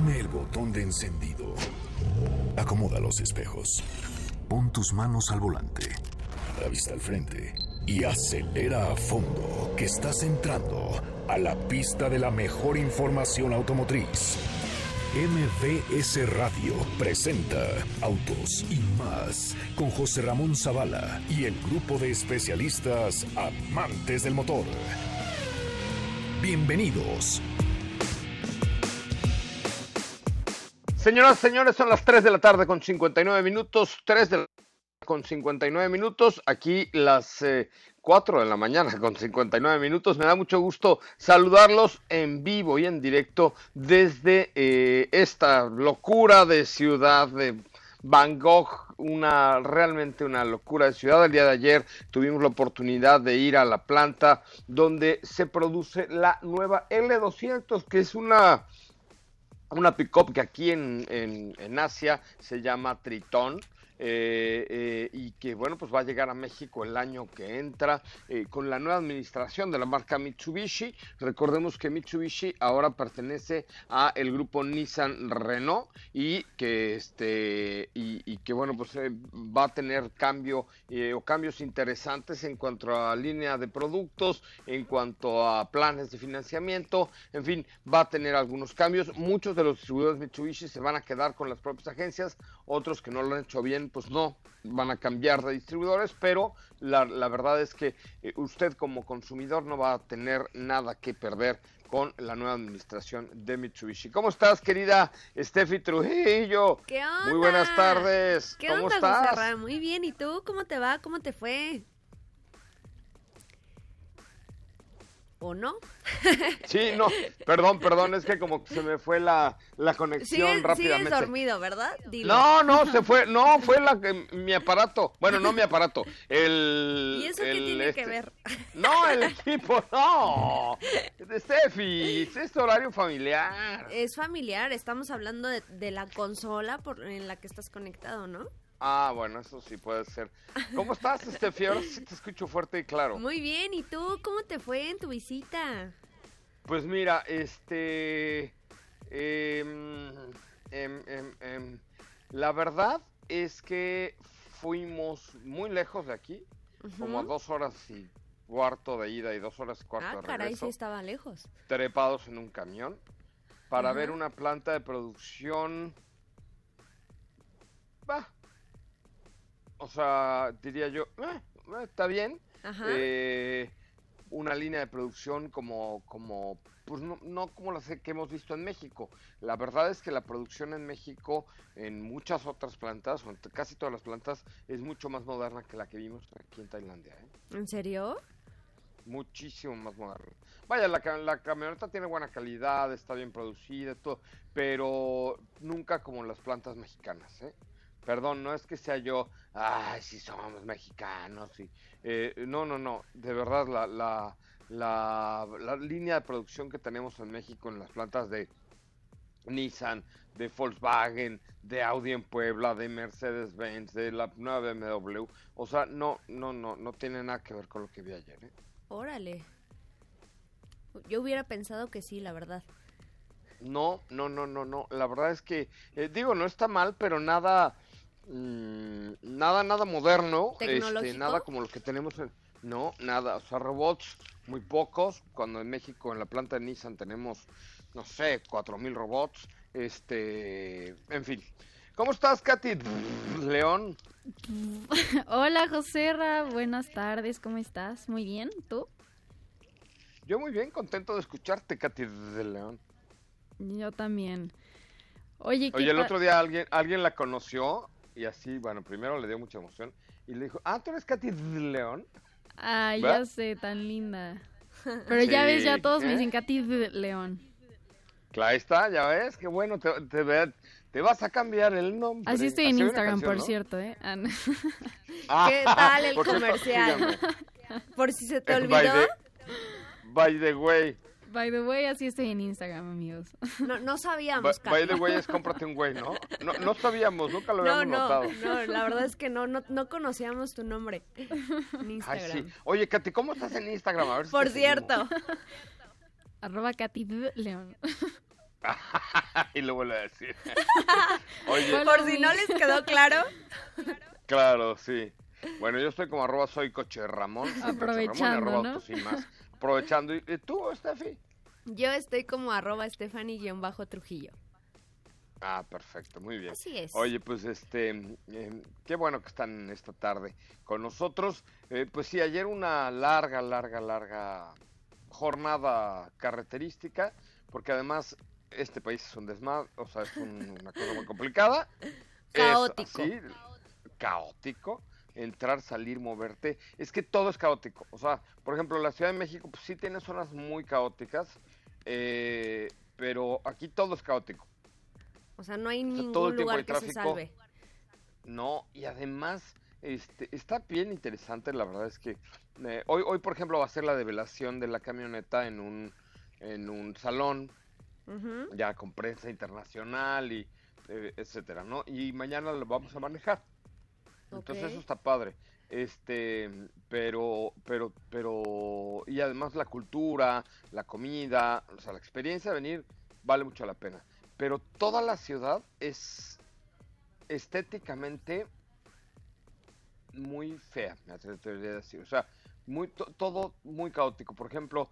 Oprime el botón de encendido. Acomoda los espejos. Pon tus manos al volante. La vista al frente. Y acelera a fondo, que estás entrando a la pista de la mejor información automotriz. MBS Radio presenta Autos y Más con José Ramón Zavala y el grupo de especialistas amantes del motor. Bienvenidos. Señoras, señores, son las 3 de la tarde con 59 minutos, 3 de la tarde con 59 minutos, aquí las 4 de la mañana con 59 minutos. Me da mucho gusto saludarlos en vivo y en directo desde esta locura de ciudad de Bangkok, realmente una locura de ciudad. El día de ayer tuvimos la oportunidad de ir a la planta donde se produce la nueva L200, que es una pick-up que aquí en Asia se llama Tritón. Y que bueno, pues va a llegar a México el año que entra con la nueva administración de la marca Mitsubishi. Recordemos que Mitsubishi ahora pertenece a el grupo Nissan Renault y que que bueno, pues va a tener cambios interesantes en cuanto a línea de productos, en cuanto a planes de financiamiento, en fin, va a tener algunos cambios. Muchos de los distribuidores Mitsubishi se van a quedar con las propias agencias, otros que no lo han hecho bien pues no van a cambiar de distribuidores, pero la verdad es que usted como consumidor no va a tener nada que perder con la nueva administración de Mitsubishi. ¿Cómo estás, querida Steffi Trujillo? ¿Qué onda? Muy buenas tardes. ¿Qué ¿Cómo onda, estás? José Ramón? Muy bien, ¿y tú? ¿Cómo te va? ¿Cómo te fue? ¿O no? Sí, no, perdón, es que como que se me fue la conexión rápidamente. Sigues dormido, ¿verdad? Dilo. Fue mi aparato. Bueno, no mi aparato. ¿Y eso qué tiene que ver? No, el equipo, no. Steffi, es horario familiar. Es familiar, estamos hablando de la consola en la que estás conectado, ¿no? Ah, bueno, eso sí puede ser. ¿Cómo estás, Steffi? Ahora sí te escucho fuerte y claro. Muy bien, ¿y tú? ¿Cómo te fue en tu visita? Pues mira, la verdad es que fuimos muy lejos de aquí, como a 2 horas y cuarto de ida y 2 horas y cuarto de regreso. Ah, caray, sí estaba lejos. Trepados en un camión para ver una planta de producción. O sea, diría yo, está bien. Una línea de producción como pues no como las que hemos visto en México. La verdad es que la producción en México, en muchas otras plantas, o en casi todas las plantas, es mucho más moderna que la que vimos aquí en Tailandia, ¿eh? ¿En serio? Muchísimo más moderna. Vaya, la camioneta tiene buena calidad, está bien producida, todo, pero nunca como las plantas mexicanas, ¿eh? Perdón, no es que sea yo, sí somos mexicanos, sí. No, de verdad la línea de producción que tenemos en México en las plantas de Nissan, de Volkswagen, de Audi en Puebla, de Mercedes-Benz, de la nueva BMW, o sea, no tiene nada que ver con lo que vi ayer, ¿eh? Órale. Yo hubiera pensado que sí, la verdad. No, la verdad es que, no está mal, pero nada moderno, nada como lo que tenemos no, nada, o sea, robots muy pocos, cuando en México en la planta de Nissan tenemos, no sé, 4,000 robots, en fin. ¿Cómo estás, Katy León? Hola, Joserra, buenas tardes, ¿cómo estás? Muy bien, ¿tú? Yo muy bien, contento de escucharte, Katy de León. Yo también. Oye, el otro día alguien la conoció y así, bueno, primero le dio mucha emoción y le dijo, ¿tú eres Katy de León? Ay, ¿verdad? Ya sé, tan linda. Pero sí, ya ves, ya todos me dicen Katy de León. Claro, ahí está, ya ves, qué bueno, te vas a cambiar el nombre. Así estoy en Instagram, por cierto, ¿eh? ¿Qué tal el comercial? Por si se te olvidó. By the way. By the way, así estoy en Instagram, amigos. No sabíamos, By the way es cómprate un güey, ¿no? No sabíamos, nunca lo habíamos notado. No, la verdad es que no conocíamos tu nombre en Instagram. Ay, sí. Oye, Katy, ¿cómo estás en Instagram? A ver si por cierto. @Katy León. Y lo vuelve a decir. Oye, por si no les quedó claro. Claro, sí. Bueno, yo estoy como @soycocherramón. Aprovechando, Ramón, ¿no? sin más. Aprovechando. ¿Y tú, Steffi? Yo estoy como @Stephanie_Trujillo. Ah, perfecto, muy bien. Así es. Oye, pues qué bueno que están esta tarde con nosotros. Pues sí, ayer una larga jornada carreterística, porque además este país es un desmadre, o sea, es una cosa muy complicada. Caótico. Es así, caótico. Entrar, salir, moverte. Es que todo es caótico. O sea, por ejemplo, la Ciudad de México, pues sí tiene zonas muy caóticas, pero aquí todo es caótico. O sea, no hay ningún todo el tiempo lugar hay que tráfico. se salve. No, y además está bien interesante, la verdad es que hoy, por ejemplo, va a ser la develación de la camioneta en un salón, ya con prensa internacional y etcétera, ¿no? Y mañana lo vamos a manejar. Entonces eso está padre. Pero y además la cultura, la comida, o sea, la experiencia de venir vale mucho la pena. Pero toda la ciudad es estéticamente muy fea, me atrevería a decir. O sea, todo muy caótico. Por ejemplo,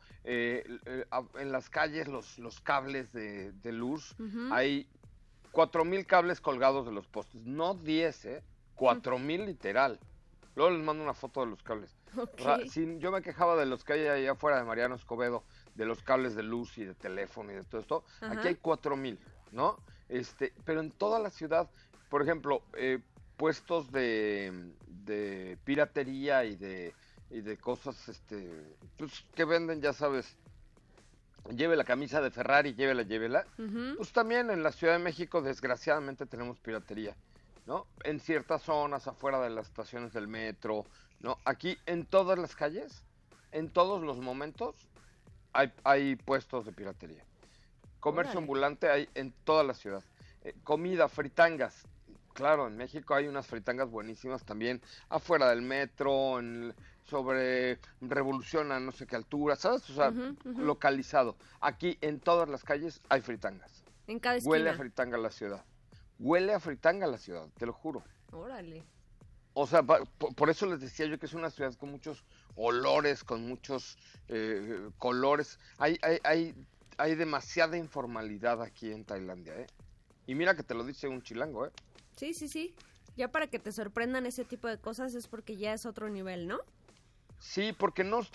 en las calles los cables de luz, hay 4,000 cables colgados de los postes. No 10, 4,000 literal. Luego les mando una foto de los cables. Okay. O sea, yo me quejaba de los que hay allá afuera de Mariano Escobedo, de los cables de luz y de teléfono y de todo esto. Aquí hay 4,000, ¿no? Pero en toda la ciudad, por ejemplo, puestos de piratería y de cosas pues, que venden, ya sabes, lleve la camisa de Ferrari, llévela. Pues también en la Ciudad de México, desgraciadamente, tenemos piratería, ¿no? En ciertas zonas, afuera de las estaciones del metro, ¿no? Aquí, en todas las calles, en todos los momentos, hay puestos de piratería. Comercio ambulante hay en toda la ciudad. Comida, fritangas. Claro, en México hay unas fritangas buenísimas también, afuera del metro, sobre Revolución a no sé qué altura, ¿sabes? O sea, localizado. Aquí en todas las calles hay fritangas. En cada esquina. Huele a fritanga la ciudad. Huele a fritanga la ciudad, te lo juro. Órale. O sea, por eso les decía yo que es una ciudad con muchos olores, con muchos colores. Hay demasiada informalidad aquí en Tailandia, ¿eh? Y mira que te lo dice un chilango, ¿eh? Sí. Ya para que te sorprendan ese tipo de cosas es porque ya es otro nivel, ¿no? Sí, porque no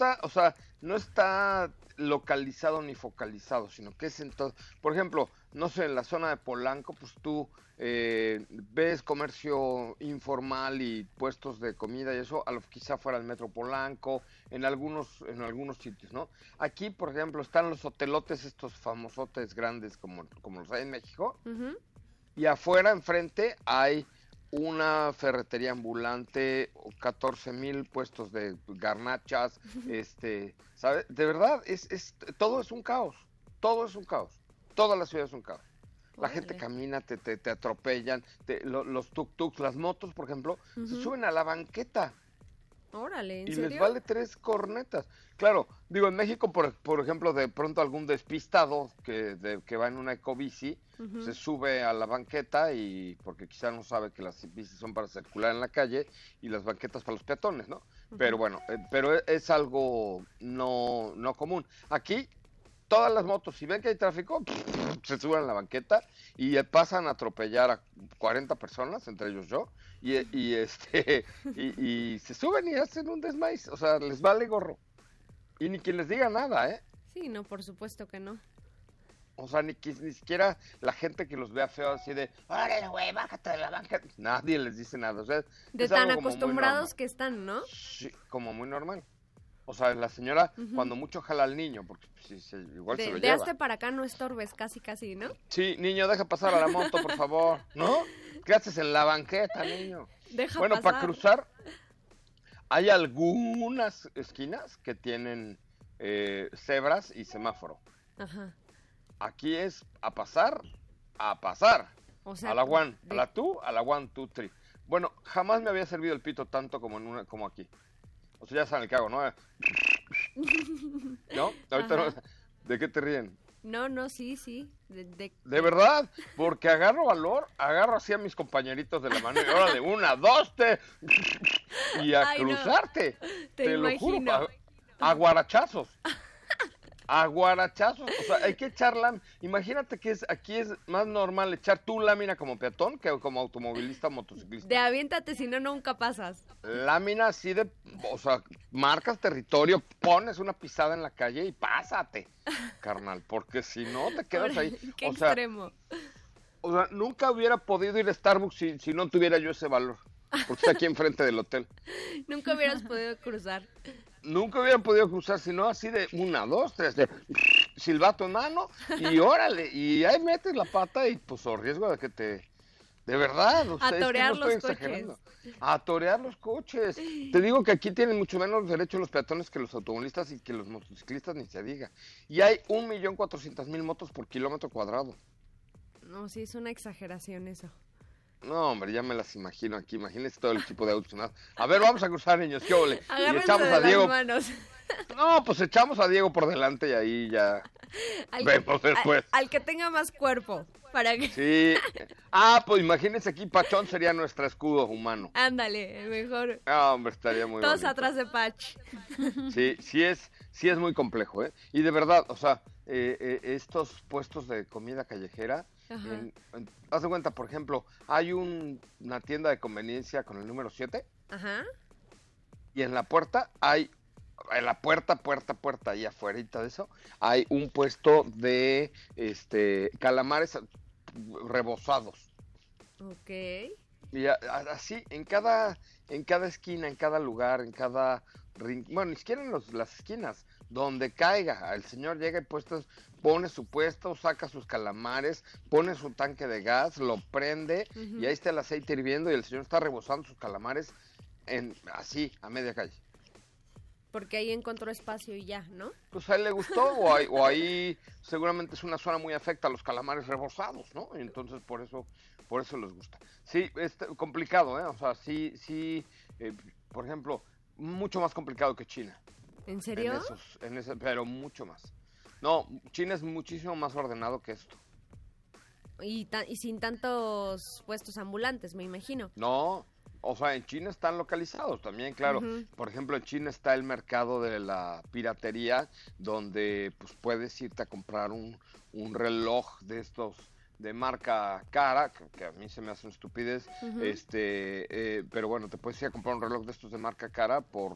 está localizado ni focalizado, sino que es en todo. Por ejemplo, no sé, en la zona de Polanco, pues tú ves comercio informal y puestos de comida y eso, quizá fuera el metro Polanco, en algunos sitios, ¿no? Aquí, por ejemplo, están los hotelotes, estos famosotes grandes como los hay en México, y afuera, enfrente, hay una ferretería ambulante, 14,000 puestos de garnachas, ¿sabes? De verdad, todo es un caos, toda la ciudad es un caos. La gente camina, te atropellan, los tuk-tuks, las motos, por ejemplo, se suben a la banqueta. Órale, ¿en y serio? Les vale 3 cornetas. Claro, digo, en México, por ejemplo, de pronto algún despistado que va en una ecobici, se sube a la banqueta y porque quizá no sabe que las bicis son para circular en la calle y las banquetas para los peatones, ¿no? Pero bueno, es algo no común. Aquí, todas las motos, si ven que hay tráfico, se suben a la banqueta y pasan a atropellar a 40 personas, entre ellos yo, y se suben y hacen un desmaíz, o sea, les vale gorro. Y ni quien les diga nada, ¿eh? Sí, no, por supuesto que no. O sea, ni siquiera la gente que los vea feo así de, órale, güey, bájate de la banca. Nadie les dice nada, o sea, de tan acostumbrados que están, ¿no? Sí, como muy normal. O sea, la señora, cuando mucho jala al niño, porque igual se lo lleva. De hazte para acá, no estorbes, casi, ¿no? Sí, niño, deja pasar a la moto, por favor, ¿no? ¿Qué haces en la banqueta, niño? Bueno, para cruzar, hay algunas esquinas que tienen cebras y semáforo. Ajá. Aquí es a pasar. O sea, a la 1, a la 2, a la 1, 2, 3. Bueno, jamás me había servido el pito tanto como aquí. O sea, ya saben el que hago, ¿no? ¿No? Ahorita no. ¿De qué te ríen? No, sí. De verdad, porque agarro valor, agarro así a mis compañeritos de la mano y órale, 1, 2, 3, y a cruzarte. No. Te lo juro, a guarachazos. A guarachazos, o sea, hay que echar lámina. Imagínate que aquí es más normal echar tu lámina como peatón que como automovilista o motociclista. De aviéntate, si no, nunca pasas. Lámina así o sea, marcas territorio, pones una pisada en la calle y pásate, carnal, porque si no te quedas ahí. Qué extremo. O sea, nunca hubiera podido ir a Starbucks si no tuviera yo ese valor, porque está aquí enfrente del hotel. Nunca hubieras podido cruzar. Nunca hubieran podido cruzar, sino así de 1, 2, 3, de silbato en mano, y órale, y ahí metes la pata y pues a riesgo de que te... De verdad, o sea, a torear es que no estoy exagerando. A torear los coches. Te digo que aquí tienen mucho menos derechos los peatones que los automovilistas y que los motociclistas, ni se diga. Y hay 1.400.000 motos por kilómetro cuadrado. No, sí, es una exageración eso. No, hombre, ya me las imagino aquí. Imagínense todo el equipo de autos. A ver, vamos a cruzar, niños. ¿Qué ole? Y echamos a Diego. Manos. No, pues echamos a Diego por delante y ahí ya vemos después. Al que tenga más cuerpo. Para que... Sí. Pues imagínense aquí, Pachón sería nuestro escudo humano. Ándale, mejor. Hombre, estaría muy Todos bonito. atrás de Pach. Sí es muy complejo, ¿eh? Y de verdad, o sea, estos puestos de comida callejera, haz de cuenta, por ejemplo, hay una tienda de conveniencia con el número 7. Ajá. Y en la puerta hay, en la puerta, ahí afuera de eso, hay un puesto de calamares rebozados. Ok. Y así, en cada esquina, en cada lugar, en cada bueno, ni siquiera en las esquinas, donde caiga, el señor llega y pone su puesto, saca sus calamares, pone su tanque de gas, lo prende, y ahí está el aceite hirviendo y el señor está rebozando sus calamares así, a media calle. Porque ahí encontró espacio y ya, ¿no? Pues a él le gustó, o ahí seguramente es una zona muy afecta a los calamares rebozados, ¿no? Y entonces por eso les gusta. Sí, es complicado, ¿eh? O sea, sí, por ejemplo, mucho más complicado que China. ¿En serio? Pero mucho más. No, China es muchísimo más ordenado que esto. Y sin tantos puestos ambulantes, me imagino. No, o sea, en China están localizados también, claro. Por ejemplo, en China está el mercado de la piratería, donde pues puedes irte a comprar un reloj de estos de marca cara, que a mí se me hace una estupidez, pero bueno, te puedes ir a comprar un reloj de estos de marca cara por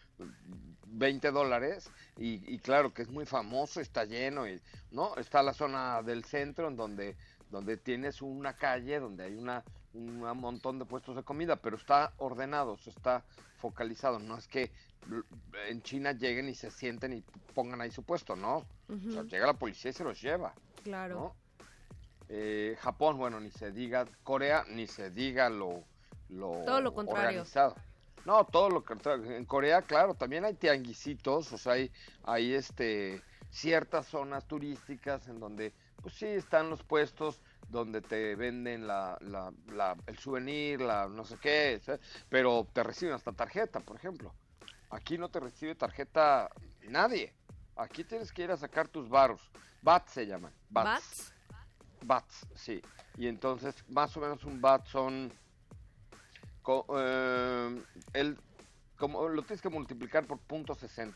$20 y claro que es muy famoso, está lleno, ¿no? Está la zona del centro en donde tienes una calle donde hay un montón de puestos de comida, pero está ordenado, está focalizado, no es que en China lleguen y se sienten y pongan ahí su puesto, no, o sea, llega la policía y se los lleva. Claro. ¿No? Japón, bueno, ni se diga, Corea, ni se diga lo todo lo contrario. Organizado. No, todo lo contrario. En Corea, claro, también hay tianguisitos, o sea, hay ciertas zonas turísticas en donde, pues sí, están los puestos donde te venden el souvenir, no sé qué, ¿sabes? Pero te reciben hasta tarjeta, por ejemplo. Aquí no te recibe tarjeta nadie. Aquí tienes que ir a sacar tus varos. Bats se llaman. ¿Bats? Bats, sí. Y entonces, más o menos un bat son... como lo tienes que multiplicar por .60.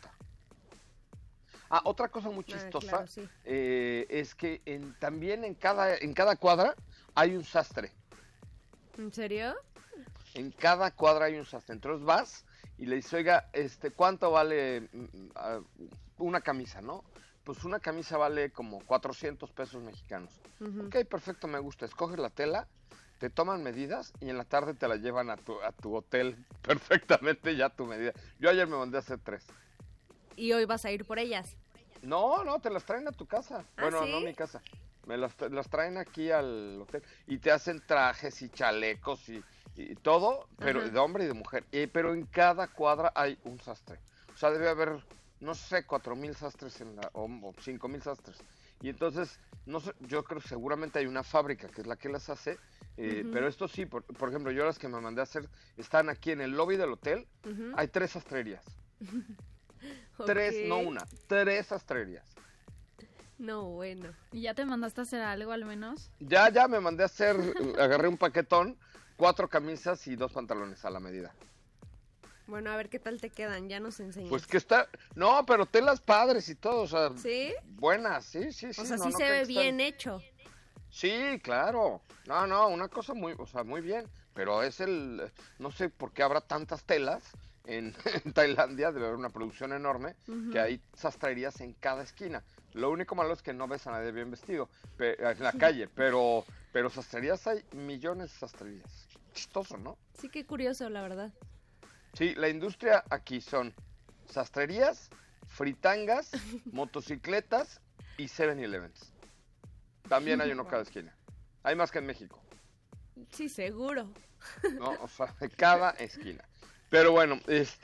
Otra cosa muy chistosa, claro, sí. es que también en cada cuadra hay un sastre. ¿En serio? En cada cuadra hay un sastre. Entonces vas y le dices, oiga, ¿cuánto vale una camisa, no? Pues una camisa vale como 400 pesos mexicanos. Ok, perfecto, me gusta. Escoges la tela, te toman medidas y en la tarde te la llevan a tu hotel perfectamente ya tu medida. Yo ayer me mandé a hacer 3. ¿Y hoy vas a ir por ellas? No, te las traen a tu casa. Bueno, ¿sí? no a mi casa. Me las traen aquí al hotel y te hacen trajes y chalecos y todo, pero de hombre y de mujer. Pero en cada cuadra hay un sastre. O sea, debe haber, no sé, 4,000 sastres o 5,000 sastres. Y entonces, no sé, yo creo que seguramente hay una fábrica que es la que las hace, pero esto sí, por ejemplo, yo las que me mandé a hacer están aquí en el lobby del hotel, hay 3 sastrerías. 3, no una, 3 sastrerías. No, bueno. ¿Y ya te mandaste a hacer algo al menos? Ya me mandé a hacer, agarré un paquetón, 4 camisas y 2 pantalones a la medida. Bueno, a ver qué tal te quedan, ya nos enseñas. Pues que está, no, pero telas padres y todo, o sea, ¿sí? Buenas, sí. O sea, sí se ve bien hecho. Sí, claro. No, una cosa muy bien, pero es no sé por qué habrá tantas telas en Tailandia, debe haber una producción enorme, que hay sastrerías en cada esquina. Lo único malo es que no ves a nadie bien vestido en la calle, pero sastrerías hay millones de sastrerías. Chistoso, ¿no? Sí, qué curioso, la verdad. Sí, la industria aquí son sastrerías, fritangas, motocicletas y 7-Elevens. También hay uno cada esquina. Hay más que en México. Sí, seguro. No, o sea, de cada esquina. Pero bueno,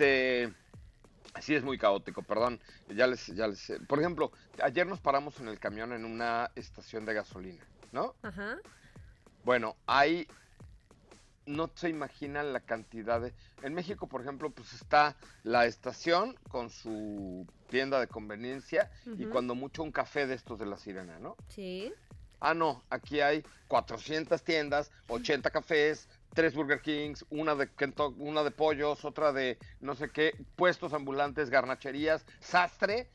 sí es muy caótico, perdón. Ya les. Por ejemplo, ayer nos paramos en el camión en una estación de gasolina, ¿no? Ajá. Bueno, no se imaginan la cantidad de... En México, por ejemplo, pues está la estación con su tienda de conveniencia y cuando mucho un café de estos de La Sirena, ¿no? Sí. Ah, no, aquí hay 400 tiendas, 80 cafés, 3 Burger Kings, una de pollos, otra de no sé qué, puestos ambulantes, garnacherías, sastre,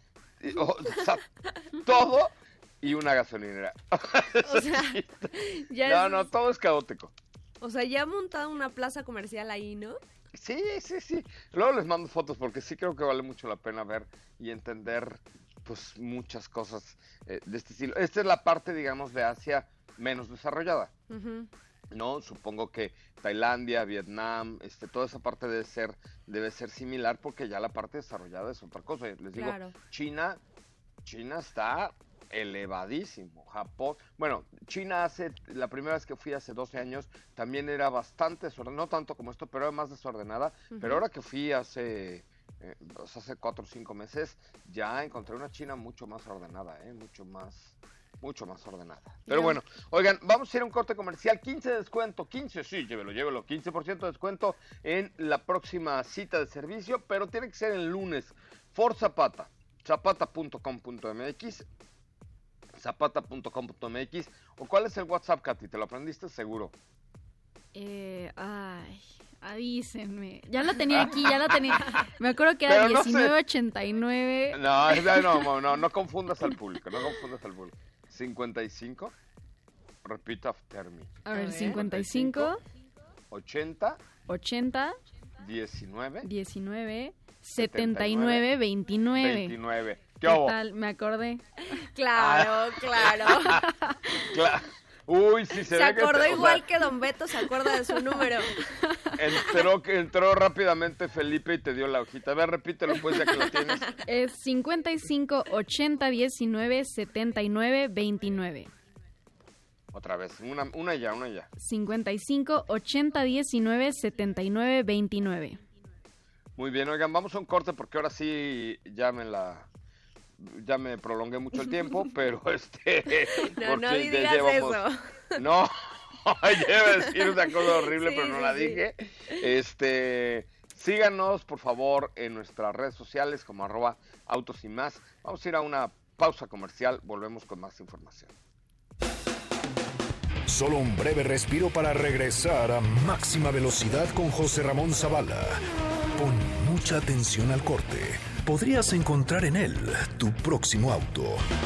todo y una gasolinera. O sea, ya no, todo es caótico. O sea, ya ha montado una plaza comercial ahí, ¿no? Sí. Luego les mando fotos porque sí creo que vale mucho la pena ver y entender pues muchas cosas de este estilo. Esta es la parte, digamos, de Asia menos desarrollada. ¿No? Supongo que Tailandia, Vietnam, toda esa parte debe ser similar porque ya la parte desarrollada es otra cosa. Les digo, claro. China está elevadísimo. Japón, bueno, China la primera vez que fui hace 12 años también era bastante desordenada, no tanto como esto, pero era más desordenada, pero ahora que fui hace 4 o 5 meses, ya encontré una China mucho más ordenada, mucho más ordenada. Pero bueno, oigan, vamos a ir a un corte comercial, 15 de descuento, 15, sí, llévelo, 15% de descuento en la próxima cita de servicio, pero tiene que ser el lunes. Ford Zapata, zapata.com.mx, zapata.com.mx, o ¿cuál es el WhatsApp, Katy? ¿Te lo aprendiste seguro? Avísenme. Ya la tenía aquí, Me acuerdo que era 1989. No confundas al público, 55, repita after me. A ver, 55, 80, 19, 79, 29. ¿Qué tal? Me acordé. Claro. Uy, sí se acordó igual que Don Beto se acuerda de su número. Entró rápidamente Felipe y te dio la hojita. A ver, repítelo pues ya que lo tienes. Es 55, 80, 19, 79, 29. Otra vez, una ya. 55, 80, 19, 79, 29. Muy bien, oigan, vamos a un corte porque ahora sí ya me prolongué mucho el tiempo, pero no digas eso. No, iba a decir una cosa horrible, pero no la dije. Síganos, por favor, en nuestras redes sociales como @autos y más. Vamos a ir a una pausa comercial, volvemos con más información. Solo un breve respiro para regresar a máxima velocidad con José Ramón Zavala. Pon mucha atención al corte. Podrías encontrar en él tu próximo auto.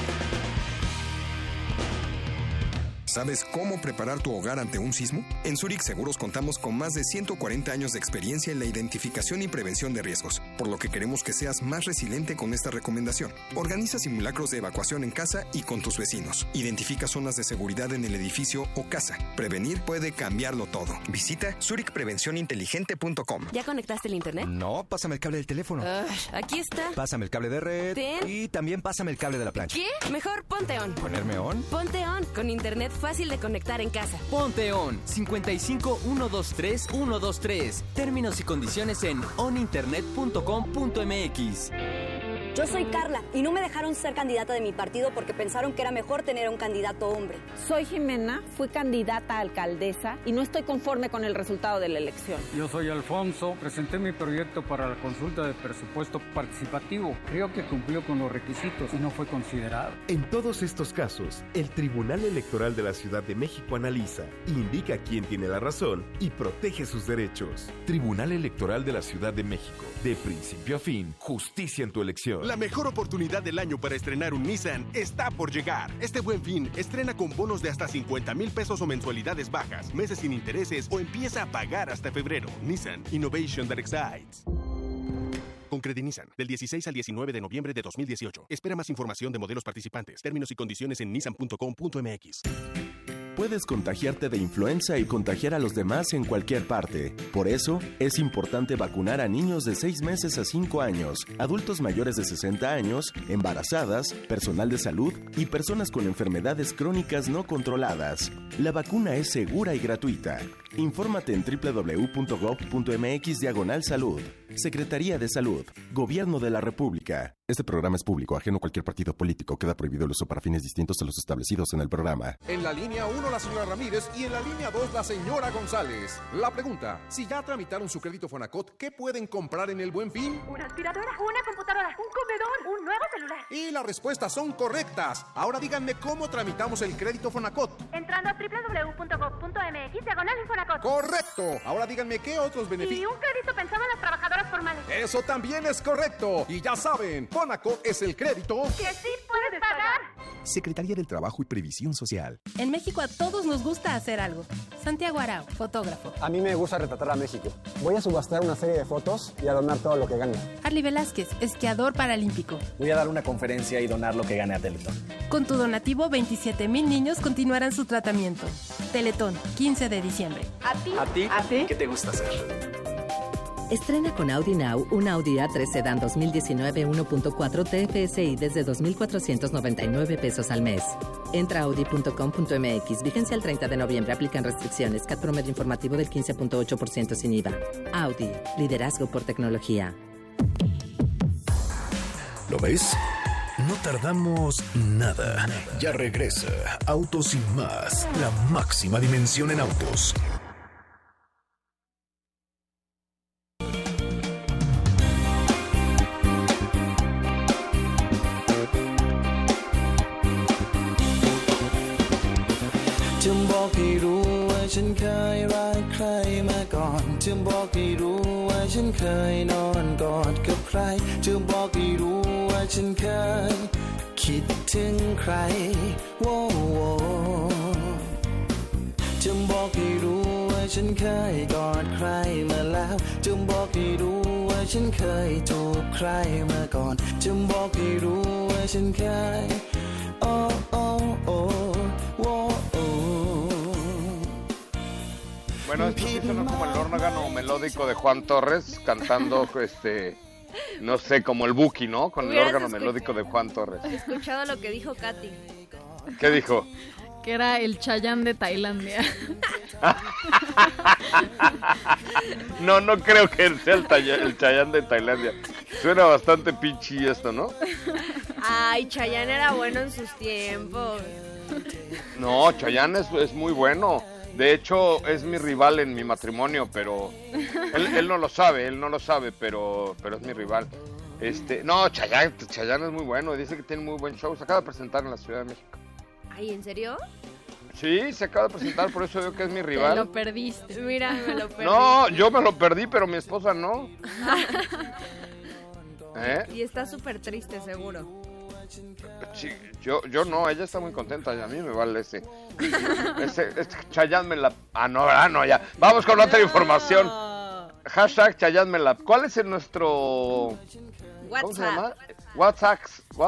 ¿Sabes cómo preparar tu hogar ante un sismo? En Zurich Seguros contamos con más de 140 años de experiencia en la identificación y prevención de riesgos, por lo que queremos que seas más resiliente con esta recomendación. Organiza simulacros de evacuación en casa y con tus vecinos. Identifica zonas de seguridad en el edificio o casa. Prevenir puede cambiarlo todo. Visita zurichprevencioninteligente.com. ¿Ya conectaste el internet? No, pásame el cable del teléfono. Aquí está. Pásame el cable de red. Y también pásame el cable de la plancha. ¿Qué? Mejor ponte on. ¿Ponerme on? Ponte on. Con internet fácil de conectar en casa. Ponte on 55 123 123. Términos y condiciones en oninternet.com.mx. Yo soy Carla y no me dejaron ser candidata de mi partido porque pensaron que era mejor tener a un candidato hombre. Soy Jimena, fui candidata a alcaldesa y no estoy conforme con el resultado de la elección. Yo soy Alfonso, presenté mi proyecto para la consulta de presupuesto participativo. Creo que cumplió con los requisitos y no fue considerado. En todos estos casos, el Tribunal Electoral de la Ciudad de México analiza, indica quién tiene la razón y protege sus derechos. Tribunal Electoral de la Ciudad de México. De principio a fin, justicia en tu elección. La mejor oportunidad del año para estrenar un Nissan está por llegar. Este Buen Fin, estrena con bonos de hasta 50,000 pesos o mensualidades bajas, meses sin intereses o empieza a pagar hasta febrero. Nissan Innovation that excites. Con Credinissan, del 16 al 19 de noviembre de 2018. Espera más información de modelos participantes, términos y condiciones en nissan.com.mx. Puedes contagiarte de influenza y contagiar a los demás en cualquier parte. Por eso, es importante vacunar a niños de 6 meses a 5 años, adultos mayores de 60 años, embarazadas, personal de salud y personas con enfermedades crónicas no controladas. La vacuna es segura y gratuita. Infórmate en www.gov.mx/salud. Secretaría de Salud. Gobierno de la República. Este programa es público, ajeno a cualquier partido político. Queda prohibido el uso para fines distintos a los establecidos en el programa. En la línea 1 la señora Ramírez y en la línea 2 la señora González. La pregunta, si ya tramitaron su crédito Fonacot, ¿qué pueden comprar en el Buen Fin? Una aspiradora, una computadora, un comedor, un nuevo celular. Y las respuestas son correctas. Ahora díganme cómo tramitamos el crédito Fonacot. Entrando a www.gov.mx/Fonacot. ¡Correcto! Ahora díganme qué otros beneficios. Y un crédito pensado en las trabajadoras formales. Eso también es correcto. Y ya saben, Fonacot es el crédito que sí puedes pagar. Secretaría del Trabajo y Previsión Social. En México a todos nos gusta hacer algo. Santiago Arau, fotógrafo. A mí me gusta retratar a México. Voy a subastar una serie de fotos y a donar todo lo que gane. Arly Velázquez, esquiador paralímpico. Voy a dar una conferencia y donar lo que gane a Teletón. Con tu donativo, 27,000 niños continuarán su tratamiento. Teletón, 15 de diciembre. ¿A ti? ¿A ti? ¿A ti? ¿Qué te gusta hacer? Estrena con Audi Now un Audi A3 Sedan 2019 1.4 TFSI desde 2,499 pesos al mes. Entra a audi.com.mx. Vigencia el 30 de noviembre. Aplican restricciones. CAT promedio informativo del 15.8% sin IVA. Audi. Liderazgo por tecnología. ¿Lo ves? No tardamos nada. Ya regresa Autos Sin Más. La máxima dimensión en autos. จะบอกให้รู้ว่าฉันเคยรักใครมาก่อนจะบอกให้รู้ว่าฉันเคยนอนกอดกับใครจะบอกให้รู้ว่าฉันเคยคิดถึงใครโว้โวจะบอกให้รู้ว่าฉันเคยกอดใครมาแล้วจะบอกให้รู้ว่าฉันเคยจูบใครมาก่อนจะบอกให้รู้ว่าฉันเคยโอ้โอ้โอ้โว้โอ้ Bueno, esto sí suena como el órgano melódico de Juan Torres cantando, no sé, como el Buki, ¿no? Con el órgano melódico de Juan Torres. He escuchado lo que dijo Katy. ¿Qué dijo? Que era el Chayanne de Tailandia. No creo que sea el Chayanne de Tailandia. Suena bastante pinche esto, ¿no? Ay, Chayanne era bueno en sus tiempos. No, Chayanne es muy bueno. De hecho, es mi rival en mi matrimonio, pero él no lo sabe, pero es mi rival. No, Chayanne es muy bueno, dice que tiene muy buen show, se acaba de presentar en la Ciudad de México. Ay, ¿en serio? Sí, se acaba de presentar, por eso digo que es mi rival. Te lo perdiste. Mira, me lo perdí. No, yo me lo perdí, pero mi esposa no. Y está súper triste, seguro. Sí, yo no, ella está muy contenta y a mí me vale ese Chayanne me la... no, ya. Vamos con otra información. Hashtag Chayanne me la... ¿Cuál es nuestro... ¿Cómo se llama? WhatsApp.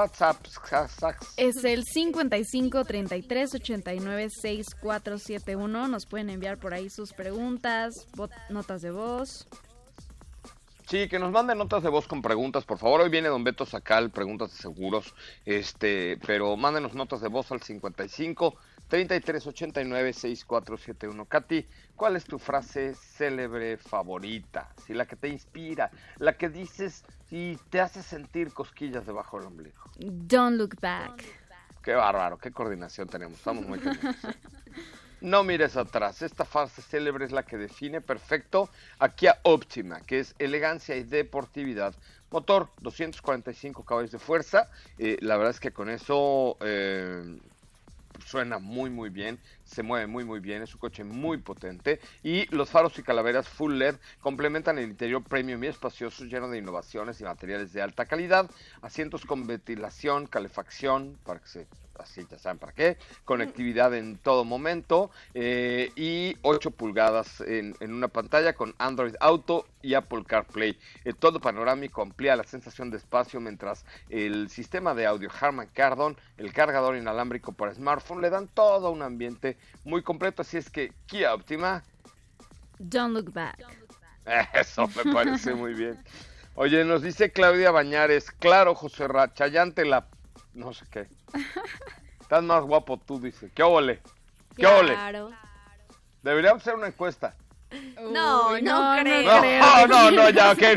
Es el 55 33 89 6471. Nos pueden enviar por ahí sus preguntas, notas de voz. Sí, que nos manden notas de voz con preguntas, por favor. Hoy viene Don Beto Sacal, preguntas de seguros, pero mándenos notas de voz al 55 3389-6471. Katy, ¿cuál es tu frase célebre favorita? Sí, la que te inspira, la que dices y te hace sentir cosquillas debajo del ombligo. Don't look back. Qué bárbaro, qué coordinación tenemos, estamos muy contentos. No mires atrás, esta frase célebre es la que define perfecto a Kia Optima, que es elegancia y deportividad. Motor, 245 caballos de fuerza, la verdad es que con eso suena muy bien, se mueve muy bien, es un coche muy potente y los faros y calaveras Full LED complementan el interior premium y espacioso lleno de innovaciones y materiales de alta calidad, asientos con ventilación, calefacción, para que se... así ya saben para qué, conectividad en todo momento y 8 pulgadas en una pantalla con Android Auto y Apple CarPlay. Todo panorámico amplía la sensación de espacio mientras el sistema de audio Harman Kardon, el cargador inalámbrico para smartphone le dan todo un ambiente muy completo, así es que Kia Optima. Don't look back. Eso me parece muy bien. Oye, nos dice Claudia Bañares, claro, José Ra, Chayanne la... no sé qué. Estás más guapo tú, dice. ¿Qué óvole? ¿Qué óvole? Claro. Deberíamos hacer una encuesta. No creo. No, ya, ok.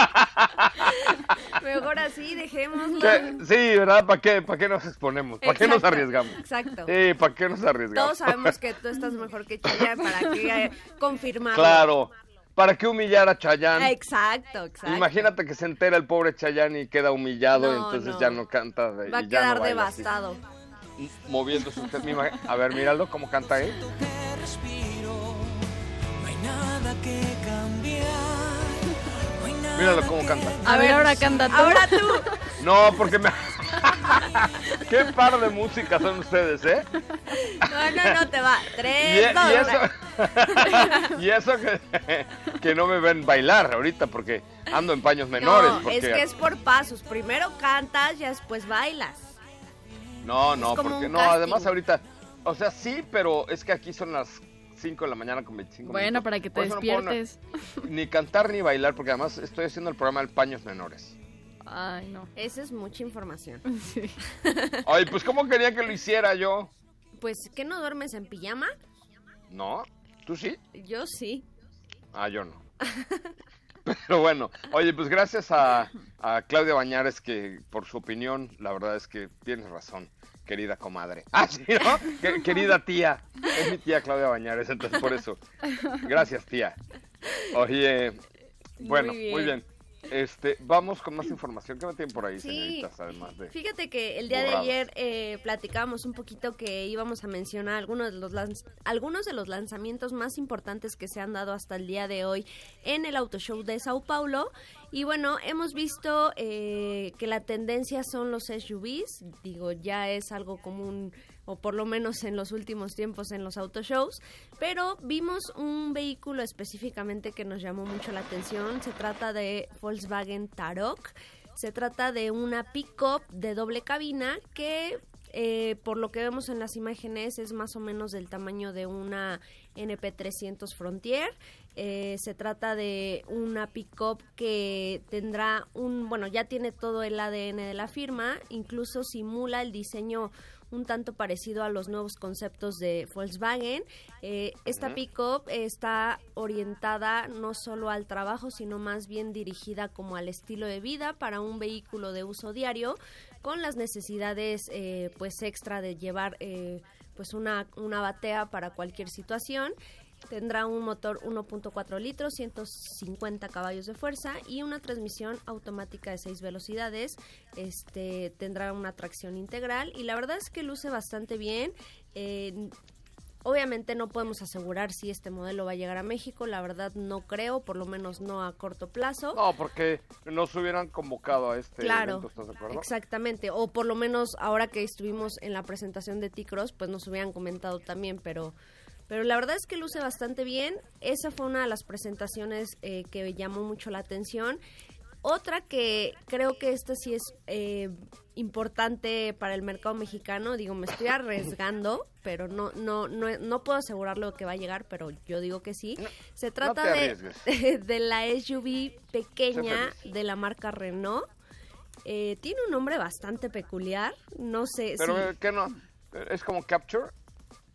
Mejor así, dejémoslo. Sí, ¿verdad? ¿Para qué nos exponemos? ¿Para qué nos arriesgamos? Exacto. Sí, ¿para qué nos arriesgamos? Todos sabemos que tú estás mejor que Chayanne, ¿para qué confirmarlo? Claro. ¿Para qué humillar a Chayanne? Exacto. Imagínate que se entera el pobre Chayanne y queda humillado, entonces ya no canta. Va a quedar devastado. Así, moviéndose usted. A ver, míralo cómo canta él. Míralo cómo canta. A ver, ahora canta tú. Ahora tú. No, porque me... ¿Qué par de música son ustedes, eh? No, te va. 3, 2, y eso que no me ven bailar ahorita porque ando en paños menores. No, porque... es que es por pasos. Primero cantas y después bailas. No, porque no, además ahorita, o sea, sí, pero es que aquí son las 5 de la mañana con 25 Bueno, minutos. para que te despiertes. Ni cantar ni bailar, porque además estoy haciendo el programa del paños menores. Ay, no. Esa es mucha información. Sí. Ay, pues ¿cómo quería que lo hiciera yo? Pues, ¿qué no duermes en pijama? No, ¿tú sí? Yo sí. Yo no. Pero bueno, oye, pues gracias a Claudia Bañares que por su opinión, la verdad es que tienes razón, querida comadre. ¿Sí, no? Querida tía. Es mi tía Claudia Bañares, entonces por eso. Gracias, tía. Oye, bueno, muy bien. Vamos con más información. ¿Qué me tienen por ahí, señoritas? Además de... Fíjate que el día de ayer platicábamos un poquito que íbamos a mencionar algunos de los lanzamientos más importantes que se han dado hasta el día de hoy en el Auto Show de Sao Paulo. Y bueno, hemos visto que la tendencia son los SUVs. Digo, ya es algo común, o por lo menos en los últimos tiempos en los autoshows, pero vimos un vehículo específicamente que nos llamó mucho la atención. Se trata de Volkswagen Tarok. Se trata de una pick-up de doble cabina que, por lo que vemos en las imágenes, es más o menos del tamaño de una NP300 Frontier. Se trata de una pick-up que tendrá ya tiene todo el ADN de la firma, incluso simula el diseño un tanto parecido a los nuevos conceptos de Volkswagen. Esta pick-up está orientada no solo al trabajo, sino más bien dirigida como al estilo de vida para un vehículo de uso diario, con las necesidades pues extra de llevar pues una batea para cualquier situación. Tendrá un motor 1.4 litros, 150 caballos de fuerza y una transmisión automática de 6 velocidades. Tendrá una tracción integral y la verdad es que luce bastante bien. Obviamente no podemos asegurar si este modelo va a llegar a México, la verdad no creo, por lo menos no a corto plazo. No, porque nos hubieran convocado a evento, ¿estás de acuerdo? Exactamente, o por lo menos ahora que estuvimos en la presentación de T-Cross, pues nos hubieran comentado también, pero la verdad es que luce bastante bien. Esa fue una de las presentaciones que llamó mucho la atención. Otra que creo que esta sí es importante para el mercado mexicano, digo, me estoy arriesgando, pero no puedo asegurar lo que va a llegar, pero yo digo que sí. Se trata de la SUV pequeña de la marca Renault. Tiene un nombre bastante peculiar, no sé. Pero ¿qué no? ¿Es como Capture?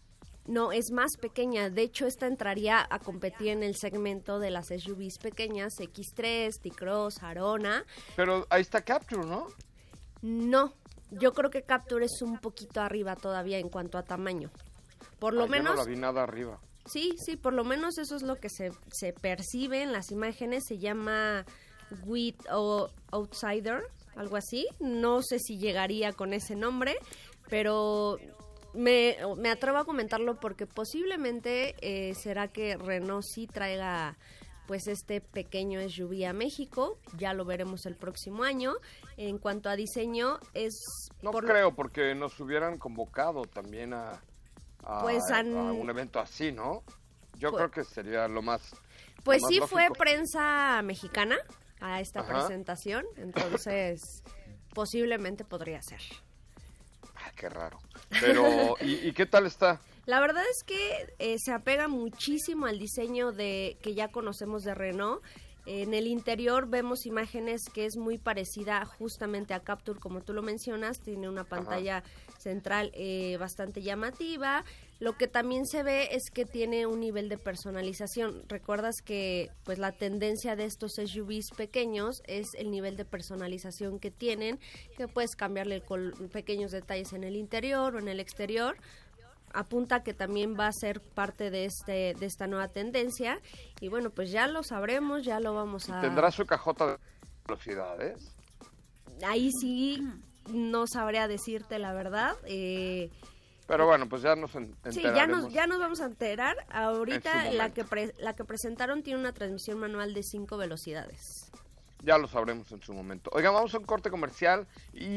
No, es más pequeña. De hecho, esta entraría a competir en el segmento de las SUVs pequeñas, X3, T-Cross, Arona. Pero ahí está Capture, ¿no? No, yo creo que Capture es un poquito arriba todavía en cuanto a tamaño. Por lo menos... Yo no la vi nada arriba. Sí, por lo menos eso es lo que se percibe en las imágenes. Se llama With o Outsider, algo así. No sé si llegaría con ese nombre, pero me atrevo a comentarlo porque posiblemente será que Renault sí traiga pues este pequeño SUV a México. Ya lo veremos el próximo año. En cuanto a diseño es... No creo, porque nos hubieran convocado también a un evento así, ¿no? Yo creo que sería lo más... Pues lo más sí, lógico. fue prensa mexicana a esta presentación, entonces posiblemente podría ser. Qué raro. Pero, ¿y qué tal está? La verdad es que se apega muchísimo al diseño que ya conocemos de Renault. En el interior vemos imágenes que es muy parecida justamente a Capture, como tú lo mencionas. Tiene una pantalla central bastante llamativa. Lo que también se ve es que tiene un nivel de personalización. Recuerdas que pues la tendencia de estos SUVs pequeños es el nivel de personalización que tienen, que puedes cambiarle pequeños detalles en el interior o en el exterior. Apunta que también va a ser parte de esta nueva tendencia. Y bueno, pues ya lo sabremos, ya lo vamos a... ¿Tendrá su cajota de velocidades? Ahí sí no sabría decirte la verdad. Pero bueno, pues ya nos enteraremos. Sí, ya nos vamos a enterar. Ahorita la que presentaron tiene una transmisión manual de 5 velocidades. Ya lo sabremos en su momento. Oigan, vamos a un corte comercial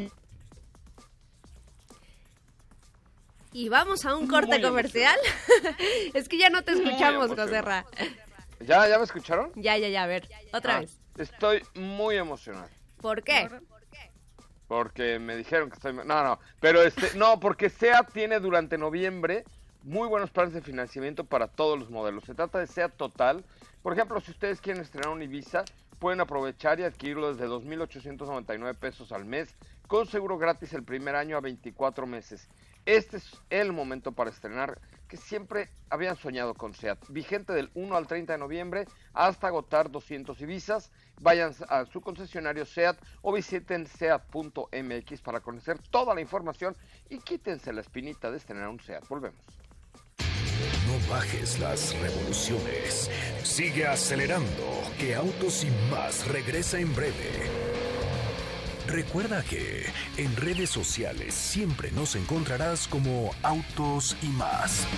Y vamos a un corte comercial. Es que ya no te escuchamos, Joserra. ¿Ya me escucharon? Ya, a ver, otra vez. Estoy muy emocionado. ¿Por qué? Porque me dijeron que estoy... No, porque SEAT tiene durante noviembre muy buenos planes de financiamiento para todos los modelos. Se trata de SEAT Total. Por ejemplo, si ustedes quieren estrenar un Ibiza, pueden aprovechar y adquirirlo desde 2,899 pesos al mes, con seguro gratis el primer año a 24 meses. Este es el momento para estrenar que siempre habían soñado con SEAT. Vigente del 1 al 30 de noviembre hasta agotar 200 Ibizas. Vayan a su concesionario SEAT o visiten seat.mx para conocer toda la información y quítense la espinita de estrenar un SEAT. Volvemos. No bajes las revoluciones. Sigue acelerando, que Autos y Más regresa en breve. Recuerda que en redes sociales siempre nos encontrarás como Autos y Más.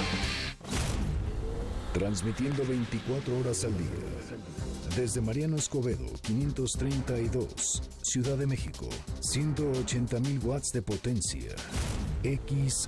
Transmitiendo 24 horas al día. Desde Mariano Escobedo, 532, Ciudad de México, 180,000 watts de potencia. XHMBS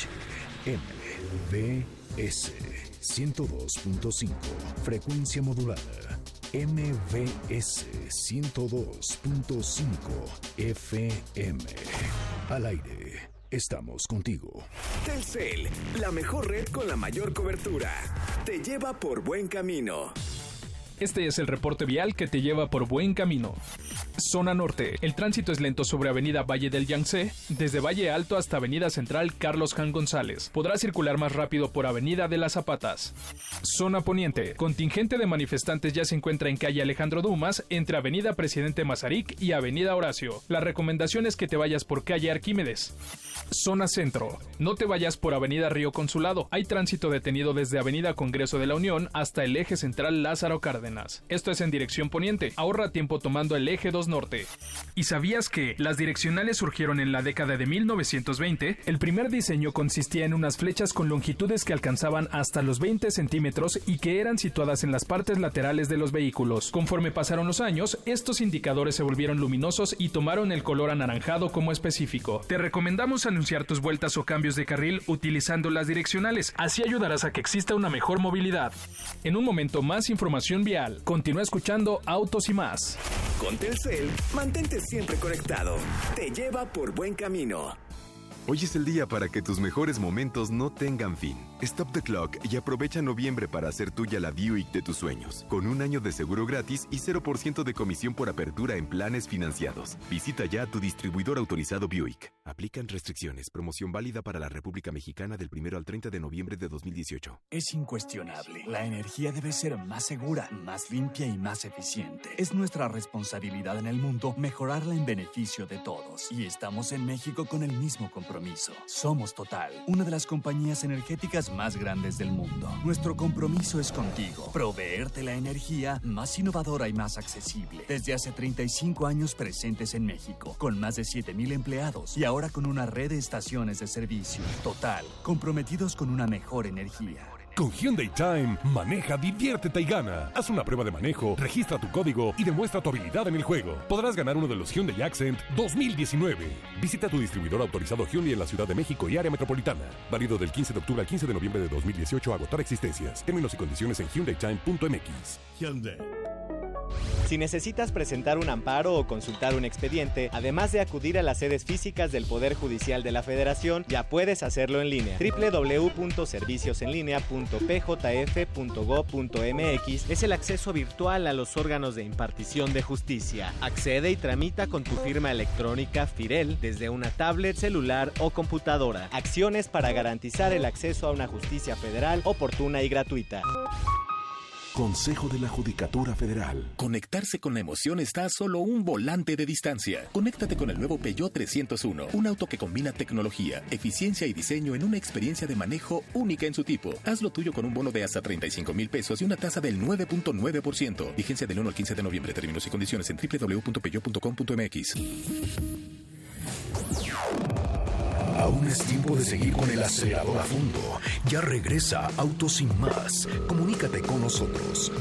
102.5, frecuencia modulada. MBS 102.5 FM. Al aire, estamos contigo. Telcel, la mejor red con la mayor cobertura. Te lleva por buen camino. Este es el reporte vial que te lleva por buen camino. Zona Norte. El tránsito es lento sobre Avenida Valle del Yangtze, desde Valle Alto hasta Avenida Central Carlos Jan González. Podrá circular más rápido por Avenida de las Zapatas. Zona Poniente. Contingente de manifestantes ya se encuentra en calle Alejandro Dumas, entre Avenida Presidente Mazarik y Avenida Horacio. La recomendación es que te vayas por calle Arquímedes. Zona Centro. No te vayas por Avenida Río Consulado. Hay tránsito detenido desde Avenida Congreso de la Unión hasta el eje central Lázaro Cárdenas. Esto es en dirección poniente. Ahorra tiempo tomando el eje 2 Norte. ¿Y sabías que las direccionales surgieron en la década de 1920? El primer diseño consistía en unas flechas con longitudes que alcanzaban hasta los 20 centímetros y que eran situadas en las partes laterales de los vehículos. Conforme pasaron los años, estos indicadores se volvieron luminosos y tomaron el color anaranjado como específico. Te recomendamos anunciar tus vueltas o cambios de carril utilizando las direccionales. Así ayudarás a que exista una mejor movilidad. En un momento, más información vial. Continúa escuchando Autos y Más. Con Telcel, mantente siempre conectado. Te lleva por buen camino. Hoy es el día para que tus mejores momentos no tengan fin. Stop the clock y aprovecha noviembre para hacer tuya la Buick de tus sueños, con 1 año de seguro gratis y 0% de comisión por apertura en planes financiados. Visita ya a tu distribuidor autorizado Buick. Aplican restricciones. Promoción válida para la República Mexicana del 1 al 30 de noviembre de 2018. Es incuestionable. La energía debe ser más segura, más limpia y más eficiente. Es nuestra responsabilidad en el mundo mejorarla en beneficio de todos. Y estamos en México con el mismo compromiso. Somos Total, una de las compañías energéticas más grandes del mundo. Nuestro compromiso es contigo. Proveerte la energía más innovadora y más accesible. Desde hace 35 años presentes en México, con más de 7,000 empleados y ahora con una red de estaciones de servicio. Total, comprometidos con una mejor energía. Con Hyundai Time, maneja, diviértete y gana. Haz una prueba de manejo, registra tu código y demuestra tu habilidad en el juego. Podrás ganar uno de los Hyundai Accent 2019. Visita tu distribuidor autorizado Hyundai en la Ciudad de México y área metropolitana. Válido del 15 de octubre al 15 de noviembre de 2018 a agotar existencias. Términos y condiciones en HyundaiTime.mx. Hyundai. Si necesitas presentar un amparo o consultar un expediente, además de acudir a las sedes físicas del Poder Judicial de la Federación, ya puedes hacerlo en línea. www.serviciosenlinea.pjf.gov.mx es el acceso virtual a los órganos de impartición de justicia. Accede y tramita con tu firma electrónica FIREL desde una tablet, celular o computadora. Acciones para garantizar el acceso a una justicia federal oportuna y gratuita. Consejo de la Judicatura Federal. Conectarse con la emoción está a solo un volante de distancia. Conéctate con el nuevo Peugeot 301, un auto que combina tecnología, eficiencia y diseño en una experiencia de manejo única en su tipo. Hazlo tuyo con un bono de hasta 35,000 pesos y una tasa del 9.9%. Vigencia del 1 al 15 de noviembre. Términos y condiciones en www.peugeot.com.mx. Aún es tiempo de seguir con el acelerador a fondo. Ya regresa Autos Sin Más. Comunícate con nosotros.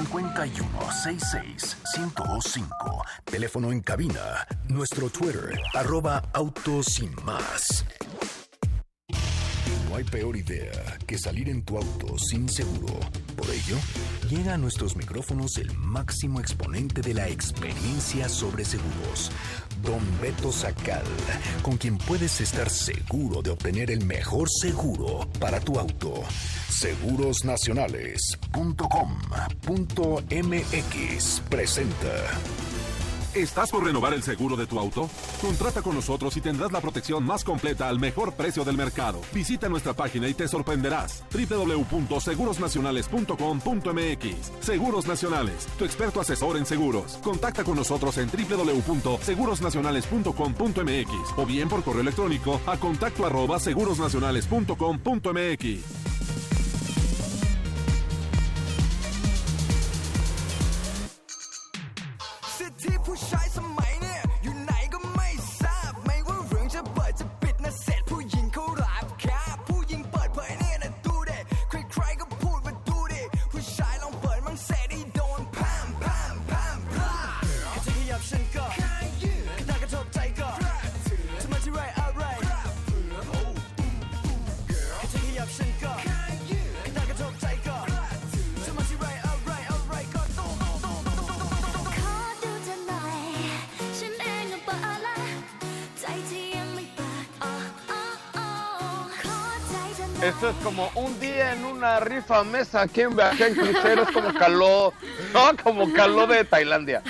5166-1025. Teléfono en cabina. Nuestro Twitter, @Autos Sin Más. No hay peor idea que salir en tu auto sin seguro. Por ello, llega a nuestros micrófonos el máximo exponente de la experiencia sobre seguros, Don Beto Sacal, con quien puedes estar seguro de obtener el mejor seguro para tu auto. Segurosnacionales.com.mx presenta. ¿Estás por renovar el seguro de tu auto? Contrata con nosotros y tendrás la protección más completa al mejor precio del mercado. Visita nuestra página y te sorprenderás. www.segurosnacionales.com.mx. Seguros Nacionales, tu experto asesor en seguros. Contacta con nosotros en www.segurosnacionales.com.mx o bien por correo electrónico a contacto@segurosnacionales.com.mx. Esto es como un día en una rifa mesa aquí en Crucero, es como caló, ¿no? Como caló de Tailandia.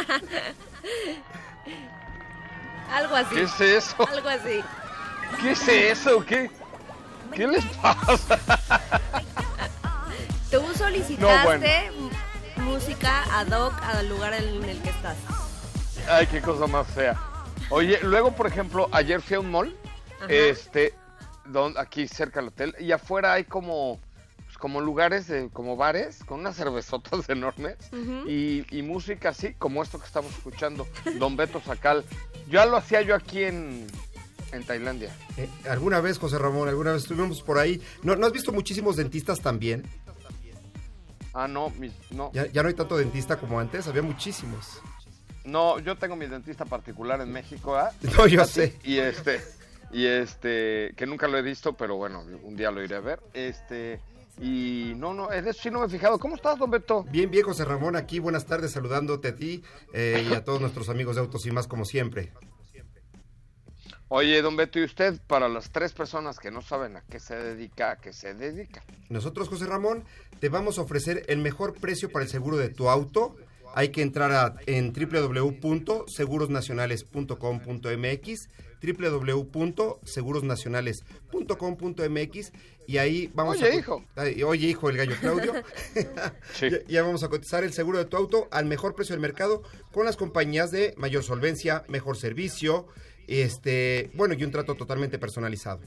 Algo así. ¿Qué es eso? Algo así. ¿Qué es eso? ¿Qué les pasa? Tú solicitaste música ad hoc al lugar en el que estás. Ay, qué cosa más fea. Oye, luego, por ejemplo, ayer fui a un mall, ajá, aquí cerca del hotel, y afuera hay como lugares, como bares, con unas cervezotas enormes, y música así, como esto que estamos escuchando, Don Beto Sacal. Ya lo hacía yo aquí en Tailandia. ¿Alguna vez, José Ramón, estuvimos por ahí? ¿No has visto muchísimos dentistas también? Ah, no. Ya no hay tanto dentista como antes, había muchísimos. No, yo tengo mi dentista particular en México, ¿eh? No, yo sé. Y que nunca lo he visto, pero bueno, un día lo iré a ver. Y no, en eso sí no me he fijado. ¿Cómo estás, Don Beto? Bien, José Ramón, aquí, buenas tardes, saludándote a ti y a todos nuestros amigos de Autos y Más, como siempre. Oye, don Beto, ¿y usted, para las 3 personas que no saben a qué se dedica, Nosotros, José Ramón, te vamos a ofrecer el mejor precio para el seguro de tu auto. Hay que entrar en www.segurosnacionales.com.mx, www.segurosnacionales.com.mx, y ahí vamos Oye, hijo, el gallo Claudio. Sí. Ya vamos a cotizar el seguro de tu auto al mejor precio del mercado con las compañías de mayor solvencia, mejor servicio, y un trato totalmente personalizado.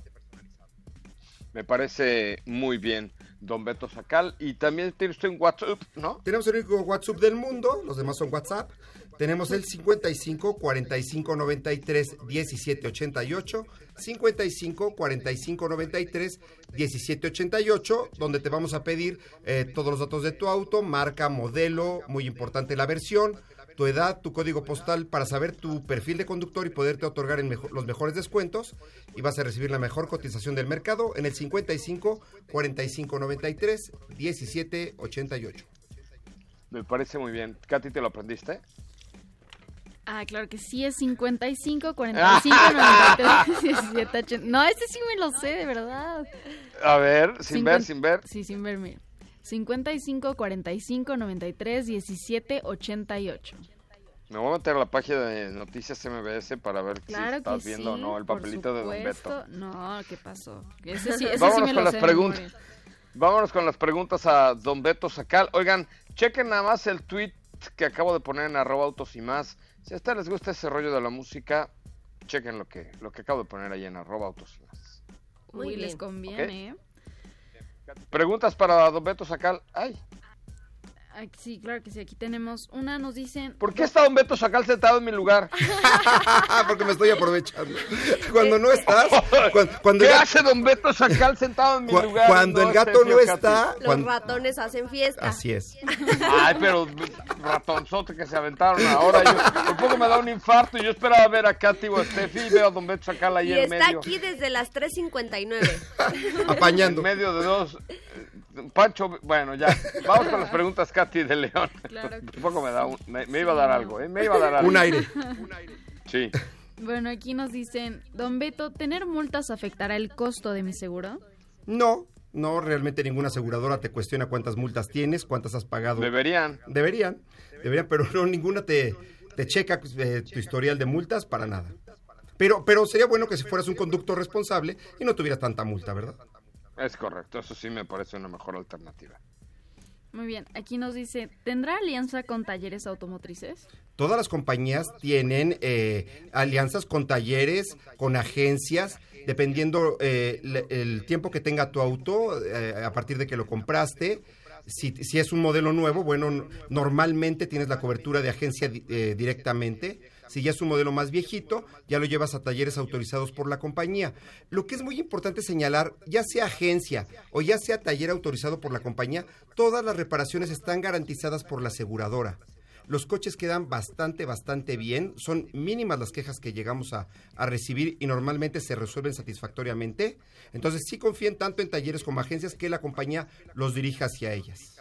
Me parece muy bien, don Beto Sacal. Y también tiene usted un WhatsApp, ¿no? Tenemos el único WhatsApp del mundo, los demás son WhatsApp. Tenemos el 55 45 93 17 88, 55 45 93 17 88, donde te vamos a pedir todos los datos de tu auto, marca, modelo, muy importante la versión, tu edad, tu código postal, para saber tu perfil de conductor y poderte otorgar los mejores descuentos, y vas a recibir la mejor cotización del mercado en el 55 45 93 17 88. Me parece muy bien. Katy, ¿te lo aprendiste? Claro que sí, es 55 45 93 17 80. No, este sí me lo sé, de verdad. A ver, sin ver. Sí, sin ver, mira. 55 45 93 17 88. Me voy a meter a la página de Noticias MBS para ver si estás viendo o no el papelito de don Beto. No, ¿qué pasó? Ese sí me con lo las preguntas. Vámonos con las preguntas a don Beto Sacal. Oigan, chequen nada más el tweet que acabo de poner en @autos y más. Si a ustedes les gusta ese rollo de la música, chequen lo que acabo de poner ahí en @autos y más. Muy les conviene, ¿okay? Preguntas para don Beto Sacal. Sí, claro que sí. Aquí tenemos una, nos dicen... ¿Por qué está don Beto Sacal sentado en mi lugar? Porque me estoy aprovechando. Cuando no estás... ¿Qué hace don Beto Sacal sentado en mi lugar? Cuando el gato no está... Los ratones hacen fiesta. Así es. Ay, pero ratonzote que se aventaron ahora. Yo un poco me da un infarto y yo esperaba ver a Katy o a Steffi y veo a don Beto Sacal ahí en medio. Y está aquí desde las 3:59. Apañando. En medio de dos... Pancho, bueno, ya. Vamos con las preguntas, Katy de León. Claro. Tampoco me iba a dar algo, Me iba a dar algo. Un aire. Sí. Bueno, aquí nos dicen, don Beto, ¿tener multas afectará el costo de mi seguro? No, realmente ninguna aseguradora te cuestiona cuántas multas tienes, cuántas has pagado. Deberían, pero no, ninguna te checa tu historial de multas para nada. Pero sería bueno que si fueras un conductor responsable y no tuvieras tanta multa, ¿verdad? Es correcto, eso sí me parece una mejor alternativa. Muy bien, aquí nos dice, ¿tendrá alianza con talleres automotrices? Todas las compañías tienen alianzas con talleres, con agencias, dependiendo el tiempo que tenga tu auto, a partir de que lo compraste. Si es un modelo nuevo, bueno, normalmente tienes la cobertura de agencia directamente. Si ya es un modelo más viejito, ya lo llevas a talleres autorizados por la compañía. Lo que es muy importante señalar, ya sea agencia o ya sea taller autorizado por la compañía, todas las reparaciones están garantizadas por la aseguradora. Los coches quedan bastante bien, son mínimas las quejas que llegamos a recibir y normalmente se resuelven satisfactoriamente. Entonces sí confíen tanto en talleres como agencias que la compañía los dirija hacia ellas.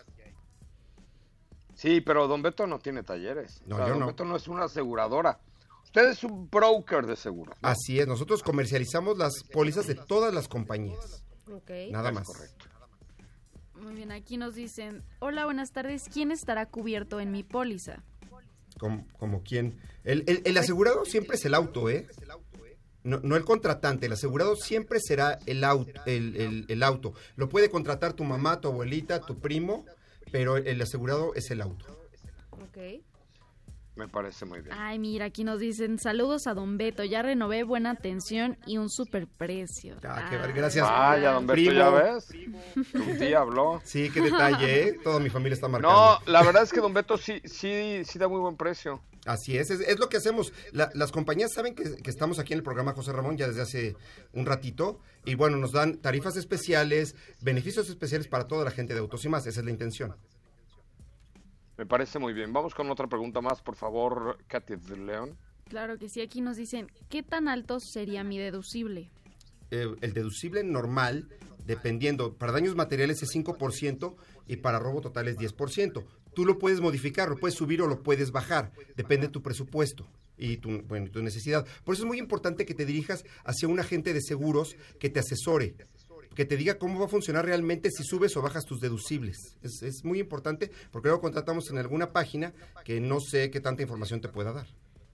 Sí, pero don Beto no tiene talleres. No, don Beto no es una aseguradora. Usted es un broker de seguros, ¿no? Así es, nosotros comercializamos las pólizas de todas las compañías. Okay. Nada más. Correcto. Muy bien, aquí nos dicen, hola, buenas tardes, ¿quién estará cubierto en mi póliza? ¿Como quién? El asegurado siempre es el auto, ¿eh? No el contratante, el asegurado siempre será el auto. Lo puede contratar tu mamá, tu abuelita, tu primo, pero el asegurado es el auto. Ok. Me parece muy bien. Ay, mira, aquí nos dicen, saludos a don Beto, ya renové, buena atención y un super precio. Gracias. Vaya, don Beto, primo. ¿Ya ves? Un día habló. Sí, qué detalle, ¿eh? Toda mi familia está marcando. No, la verdad es que don Beto sí da muy buen precio. Así es lo que hacemos. Las compañías saben que estamos aquí en el programa José Ramón ya desde hace un ratito y bueno, nos dan tarifas especiales, beneficios especiales para toda la gente de Autos y Más, esa es la intención. Me parece muy bien. Vamos con otra pregunta más, por favor, Katy de León. Claro que sí, aquí nos dicen, ¿qué tan alto sería mi deducible? El deducible normal, dependiendo, para daños materiales es 5% y para robo total es 10%. Tú lo puedes modificar, lo puedes subir o lo puedes bajar, depende de tu presupuesto. y tu necesidad. Por eso es muy importante que te dirijas hacia un agente de seguros que te asesore, que te diga cómo va a funcionar realmente si subes o bajas tus deducibles. Es muy importante porque luego contratamos en alguna página que no sé qué tanta información te pueda dar.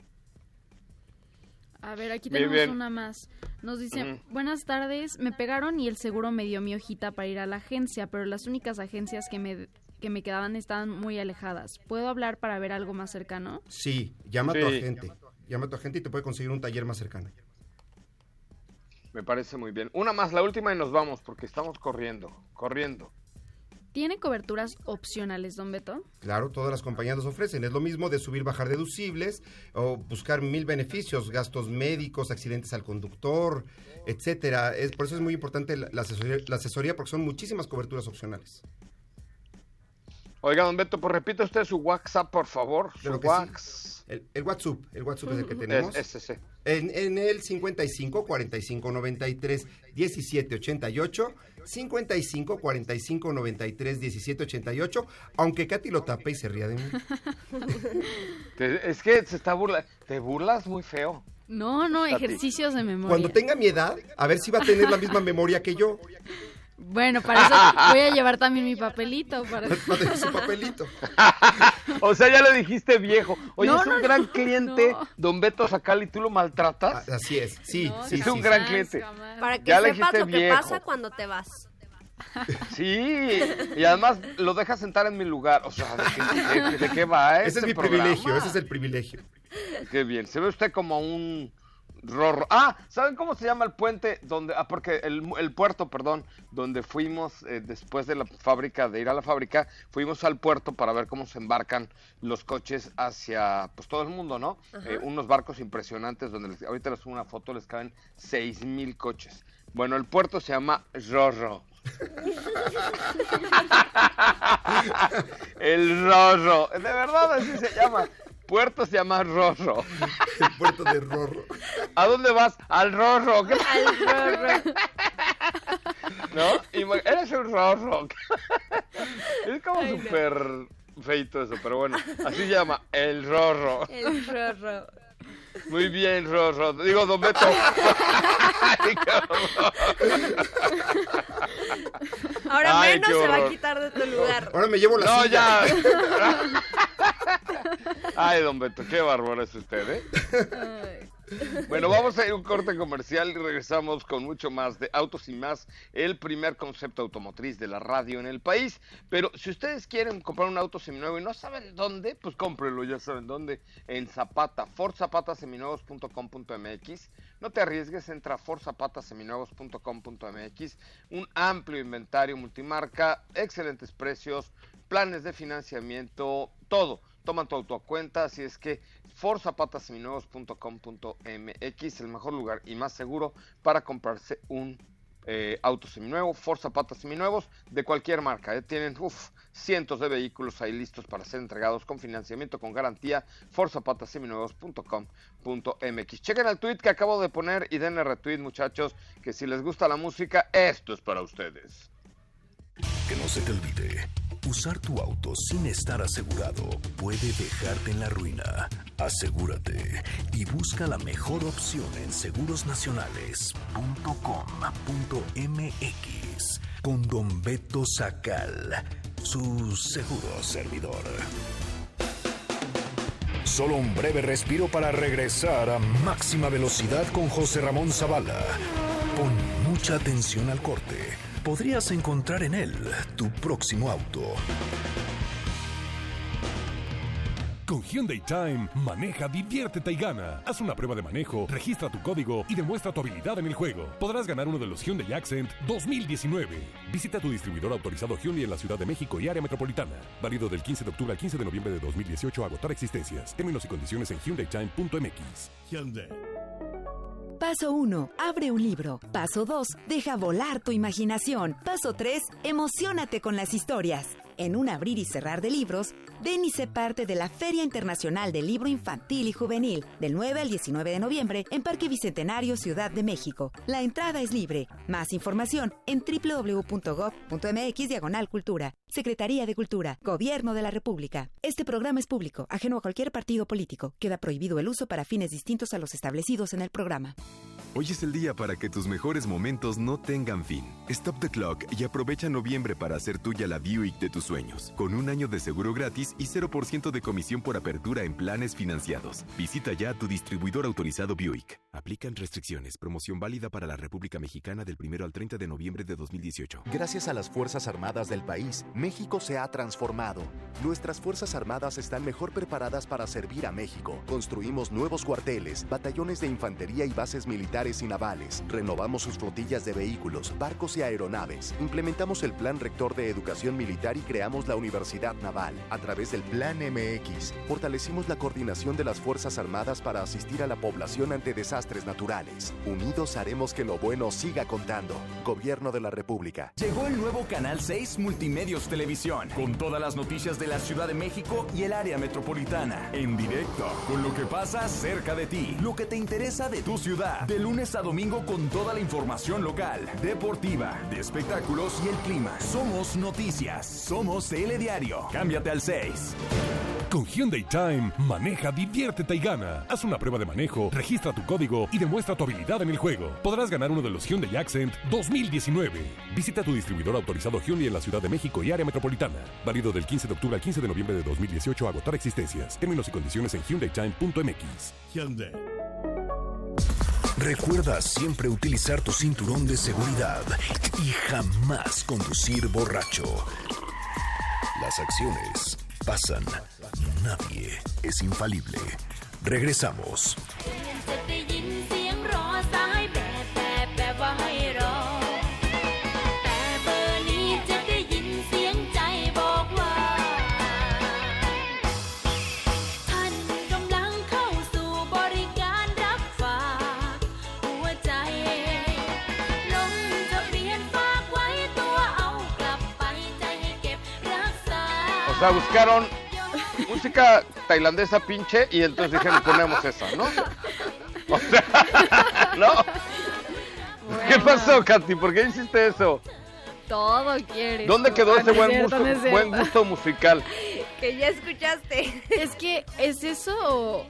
A ver, aquí tenemos una más. Nos dice, buenas tardes, me pegaron y el seguro me dio mi hojita para ir a la agencia, pero las únicas agencias que me quedaban estaban muy alejadas. ¿Puedo hablar para ver algo más cercano? Sí, llama a tu agente. Llama a tu agente y te puede conseguir un taller más cercano. Me parece muy bien. Una más, la última y nos vamos porque estamos corriendo. ¿Tiene coberturas opcionales, don Beto? Claro, todas las compañías los ofrecen. Es lo mismo de subir, bajar deducibles o buscar 1000 beneficios, gastos médicos, accidentes al conductor, etcétera. Por eso es muy importante la asesoría porque son muchísimas coberturas opcionales. Oiga, don Beto, pues repite usted su WhatsApp, por favor. Su WhatsApp. Sí. El WhatsApp es el que tenemos. Ese. En el 55 45 93 17 88, 55 45 93 17 88, aunque Katy lo tape y se ría de mí. Es que se está burlando. Te burlas muy feo. No, ejercicios de memoria. Cuando tenga mi edad, a ver si va a tener la misma memoria que yo. Bueno, para eso voy a llevar también mi papelito. Para tener su papelito. O sea, ya le dijiste viejo. Oye, es un gran cliente, don Beto Sacal, ¿y tú lo maltratas? Así es, sí. Es un gran cliente. Para que sepas lo que pasa cuando te vas. Sí, y además lo dejas sentar en mi lugar. O sea, ¿de qué va ese es mi privilegio, ese es el privilegio. Qué bien, se ve usted como un rorro. Ah, ¿saben cómo se llama el puente? Porque el puerto, donde fuimos después de la fábrica, de ir a la fábrica, fuimos al puerto para ver cómo se embarcan los coches hacia, pues, todo el mundo, ¿no? Unos barcos impresionantes donde ahorita les subo una foto, les caben 6,000 coches. Bueno, el puerto se llama Rorro. El Rorro, de verdad así se llama. Puerto se llama Rorro. El puerto de Rorro. ¿A dónde vas? Al Rorro. Al Rorro. ¿No? Eres un Rorro. Es como súper feito eso, pero bueno, así se llama, el Rorro. El Rorro. Muy bien, Rorro. Digo, don Beto. Ahora menos se va a quitar de tu lugar. Ahora me llevo la silla. No, ya. Ay, don Beto, qué bárbaro es usted, ¿eh? Bueno, vamos a ir a un corte comercial y regresamos con mucho más de Autos y Más, el primer concepto automotriz de la radio en el país. Pero si ustedes quieren comprar un auto seminuevo y no saben dónde, pues cómprenlo, ya saben dónde, en Zapata, forzapataseminuevos.com.mx. No te arriesgues, entra a forzapataseminuevos.com.mx. Un amplio inventario multimarca, excelentes precios, planes de financiamiento, todo. Toman tu auto a cuenta, así es que forzapataseminuevos.com.mx, el mejor lugar y más seguro para comprarse un auto seminuevo. Forzapatas Seminuevos de cualquier marca, tienen cientos de vehículos ahí listos para ser entregados con financiamiento, con garantía. forzapataseminuevos.com.mx. Chequen el tweet que acabo de poner y denle retweet, muchachos, que si les gusta la música, esto es para ustedes. Que no se te olvide, usar tu auto sin estar asegurado puede dejarte en la ruina. Asegúrate y busca la mejor opción en segurosnacionales.com.mx con don Beto Sacal, su seguro servidor. Solo un breve respiro para regresar a máxima velocidad con José Ramón Zavala. Pon mucha atención al corte. Podrías encontrar en él tu próximo auto. Con Hyundai Time, maneja, diviértete y gana. Haz una prueba de manejo, registra tu código y demuestra tu habilidad en el juego. Podrás ganar uno de los Hyundai Accent 2019. Visita tu distribuidor autorizado Hyundai en la Ciudad de México y área metropolitana. Válido del 15 de octubre al 15 de noviembre de 2018 a agotar existencias. Términos y condiciones en HyundaiTime.mx. Hyundai. Paso 1. Abre un libro. Paso 2. Deja volar tu imaginación. Paso 3. Emociónate con las historias. En un abrir y cerrar de libros, ven y sé parte de la Feria Internacional del Libro Infantil y Juvenil, del 9 al 19 de noviembre en Parque Bicentenario, Ciudad de México. La entrada es libre. Más información en www.gov.mx/cultura. Secretaría de Cultura, Gobierno de la República. Este programa es público, ajeno a cualquier partido político. Queda prohibido el uso para fines distintos a los establecidos en el programa. Hoy es el día para que tus mejores momentos no tengan fin. Stop the clock y aprovecha noviembre para hacer tuya la Buick de tus sueños. Con 1 año de seguro gratis y 0% de comisión por apertura en planes financiados. Visita ya a tu distribuidor autorizado Buick. Aplican restricciones. Promoción válida para la República Mexicana del 1 al 30 de noviembre de 2018. Gracias a las Fuerzas Armadas del país, México se ha transformado. Nuestras Fuerzas Armadas están mejor preparadas para servir a México. Construimos nuevos cuarteles, batallones de infantería y bases militares y navales. Renovamos sus flotillas de vehículos, barcos y aeronaves. Implementamos el Plan Rector de Educación Militar y creamos la Universidad Naval. A través del Plan MX, fortalecimos la coordinación de las Fuerzas Armadas para asistir a la población ante desastres naturales. Unidos haremos que lo bueno siga contando. Gobierno de la República. Llegó el nuevo Canal 6 Multimedios Televisión, con todas las noticias de la Ciudad de México y el área metropolitana. En directo, con lo que pasa cerca de ti, lo que te interesa de tu ciudad. De lunes a domingo con toda la información local, deportiva, de espectáculos y el clima. Somos noticias, somos Telediario. Cámbiate al 6. Con Hyundai Time, maneja, diviértete y gana. Haz una prueba de manejo, registra tu código y demuestra tu habilidad en el juego. Podrás ganar uno de los Hyundai Accent 2019. Visita tu distribuidor autorizado Hyundai en la Ciudad de México y área metropolitana. Válido del 15 de octubre al 15 de noviembre de 2018 a agotar existencias. Términos y condiciones en HyundaiTime.mx. Hyundai. Recuerda siempre utilizar tu cinturón de seguridad y jamás conducir borracho. Las acciones pasan. Nadie es infalible. Regresamos. O sea, buscaron música tailandesa pinche y entonces dijeron, ponemos esa, ¿no? O sea, ¿no? Bueno. ¿Qué pasó, Katy? ¿Por qué hiciste eso? Todo quieres. ¿Dónde quedó ese buen gusto musical? Que ya escuchaste. Es que, ¿es eso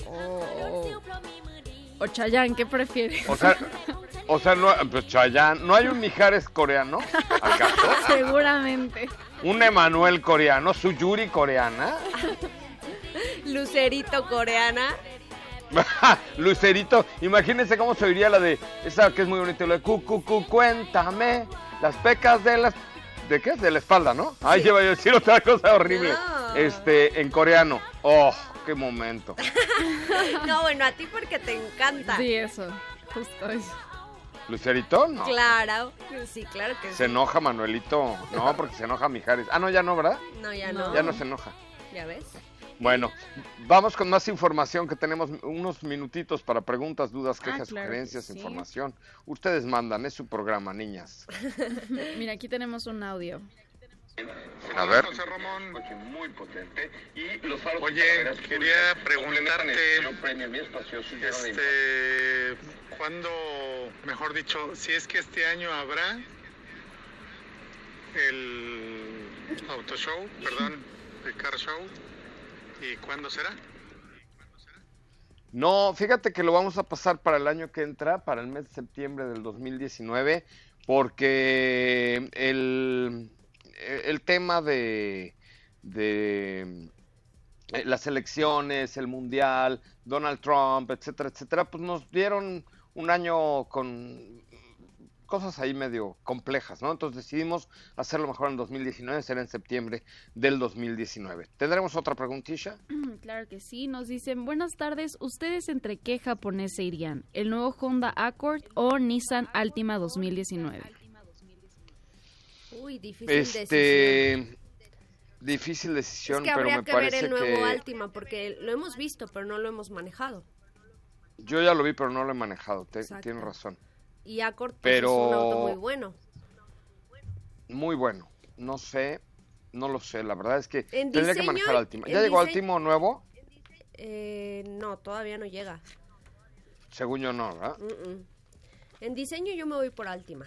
o Chayanne? ¿Qué prefieres? O sea, no, pues Chayanne, ¿no hay un Mijares coreano? ¿Acaso? Seguramente. Un Emanuel coreano, su Yuri coreana. Lucerito coreana. Lucerito, imagínense cómo se oiría la de esa que es muy bonita, lo de cuéntame las pecas de las ¿de qué? De la espalda, ¿no? Ay, sí. Lleva yo a decir otra cosa horrible. No. En coreano. Oh, qué momento. No, bueno, a ti porque te encanta. Sí, eso. Justo eso. ¿Lucerito? No. Claro, sí, claro que sí. Se enoja Manuelito. No, porque se enoja Mijares. Ah, no, ya no, ¿verdad? No, ya no. Ya no se enoja. ¿Ya ves? Bueno, vamos con más información, que tenemos unos minutitos para preguntas, dudas, quejas, claro, sugerencias, sí. Información. Ustedes mandan, es su programa, niñas. Mira, aquí tenemos un audio. A ver. José Ramón, muy potente. Oye, quería preguntarte, ¿cuándo, mejor dicho, si es que este año habrá el auto show, el car show, y cuándo será? No, fíjate que lo vamos a pasar para el año que entra, para el mes de septiembre del 2019, porque el tema de las elecciones, el mundial, Donald Trump, etcétera, etcétera, pues nos dieron un año con cosas ahí medio complejas, ¿no? Entonces decidimos hacerlo mejor en 2019, será en septiembre del 2019. ¿Tendremos otra preguntilla? Claro que sí, nos dicen, buenas tardes, ¿ustedes entre qué japonés se irían? ¿El nuevo Honda Accord o Nissan Altima 2019? Uy, difícil decisión. Difícil decisión, es que pero me habría que parece ver el nuevo Altima, porque lo hemos visto, pero no lo hemos manejado. Yo ya lo vi, pero no lo he manejado, tienes razón. Y Accord pero es un auto muy bueno. Muy bueno, no sé, No lo sé, la verdad es que tendría que manejar Altima. ¿Ya llegó Altima nuevo? No, todavía no llega. Según yo no, ¿verdad? En diseño yo me voy por Altima.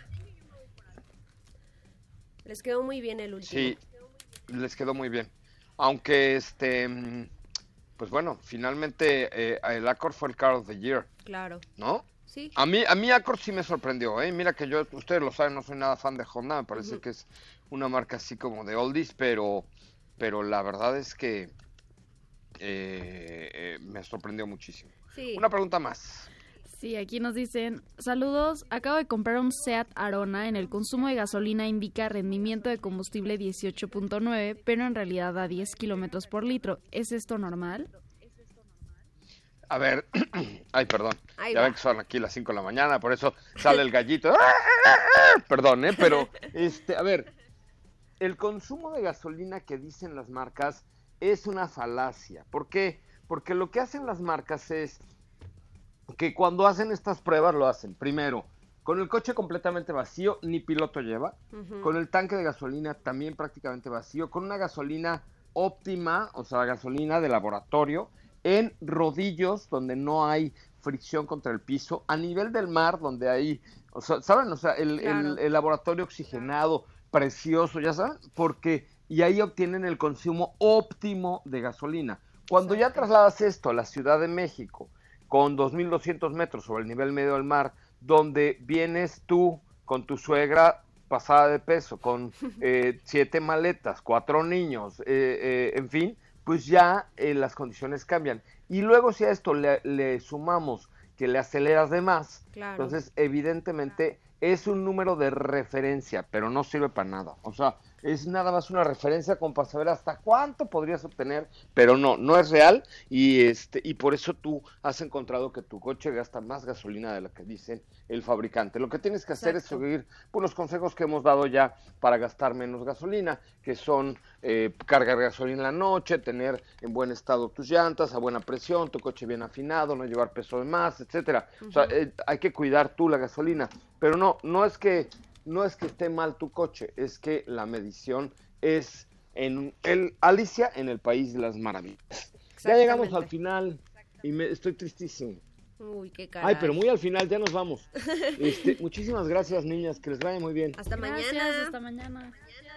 Les quedó muy bien el último. Sí, les quedó muy bien. Aunque, pues bueno, finalmente el Accord fue el Car of the Year. Claro. ¿No? Sí. A mí Accord sí me sorprendió, ¿eh? Mira que yo, ustedes lo saben, no soy nada fan de Honda, me parece que es una marca así como de oldies, pero la verdad es que me sorprendió muchísimo. Sí. Una pregunta más. Sí, aquí nos dicen, saludos, acabo de comprar un Seat Arona, en el consumo de gasolina indica rendimiento de combustible 18.9, pero en realidad da 10 kilómetros por litro. ¿Es esto normal? A ver, ay, perdón, Ahí ya va. ven que son aquí las 5 de la mañana, por eso sale el gallito. Perdón, pero, a ver, el consumo de gasolina que dicen las marcas es una falacia. ¿Por qué? Porque lo que hacen las marcas es que cuando hacen estas pruebas lo hacen, primero, con el coche completamente vacío, ni piloto lleva, con el tanque de gasolina también prácticamente vacío, con una gasolina óptima, o sea, gasolina de laboratorio, en rodillos donde no hay fricción contra el piso, a nivel del mar donde hay, o sea, ¿saben? O sea, el laboratorio oxigenado, precioso, ya saben, y ahí obtienen el consumo óptimo de gasolina. Cuando ya trasladas esto a la Ciudad de México, con 2.200 metros sobre el nivel medio del mar, donde vienes tú con tu suegra pasada de peso, con 7 maletas, 4 niños, en fin, pues ya las condiciones cambian. Y luego si a esto le sumamos que le aceleras de más, entonces evidentemente es un número de referencia, pero no sirve para nada. O sea, es nada más una referencia como para saber hasta cuánto podrías obtener, pero no es real y por eso tú has encontrado que tu coche gasta más gasolina de la que dice el fabricante. Lo que tienes que hacer es seguir los consejos que hemos dado ya para gastar menos gasolina, que son cargar gasolina en la noche, tener en buen estado tus llantas, a buena presión, tu coche bien afinado, no llevar peso de más, etcétera. O sea, hay que cuidar tú la gasolina, pero no es que esté mal tu coche, es que la medición es Alicia en el País de las Maravillas. Ya llegamos al final y estoy tristísimo. Uy, qué caray. Ay, pero muy al final, ya nos vamos. Muchísimas gracias, niñas, que les vaya muy bien. Hasta mañana. Hasta mañana.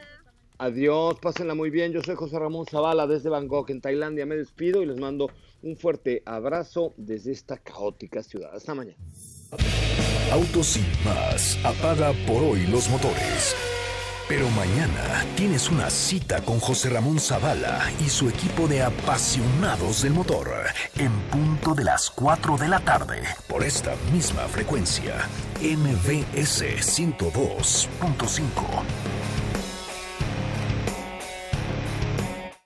Adiós, pásenla muy bien. Yo soy José Ramón Zavala desde Bangkok, en Tailandia. Me despido y les mando un fuerte abrazo desde esta caótica ciudad. Hasta mañana. Autos sin más, apaga por hoy los motores. Pero mañana tienes una cita con José Ramón Zavala y su equipo de apasionados del motor en punto de las 4 de la tarde por esta misma frecuencia, MBS 102.5.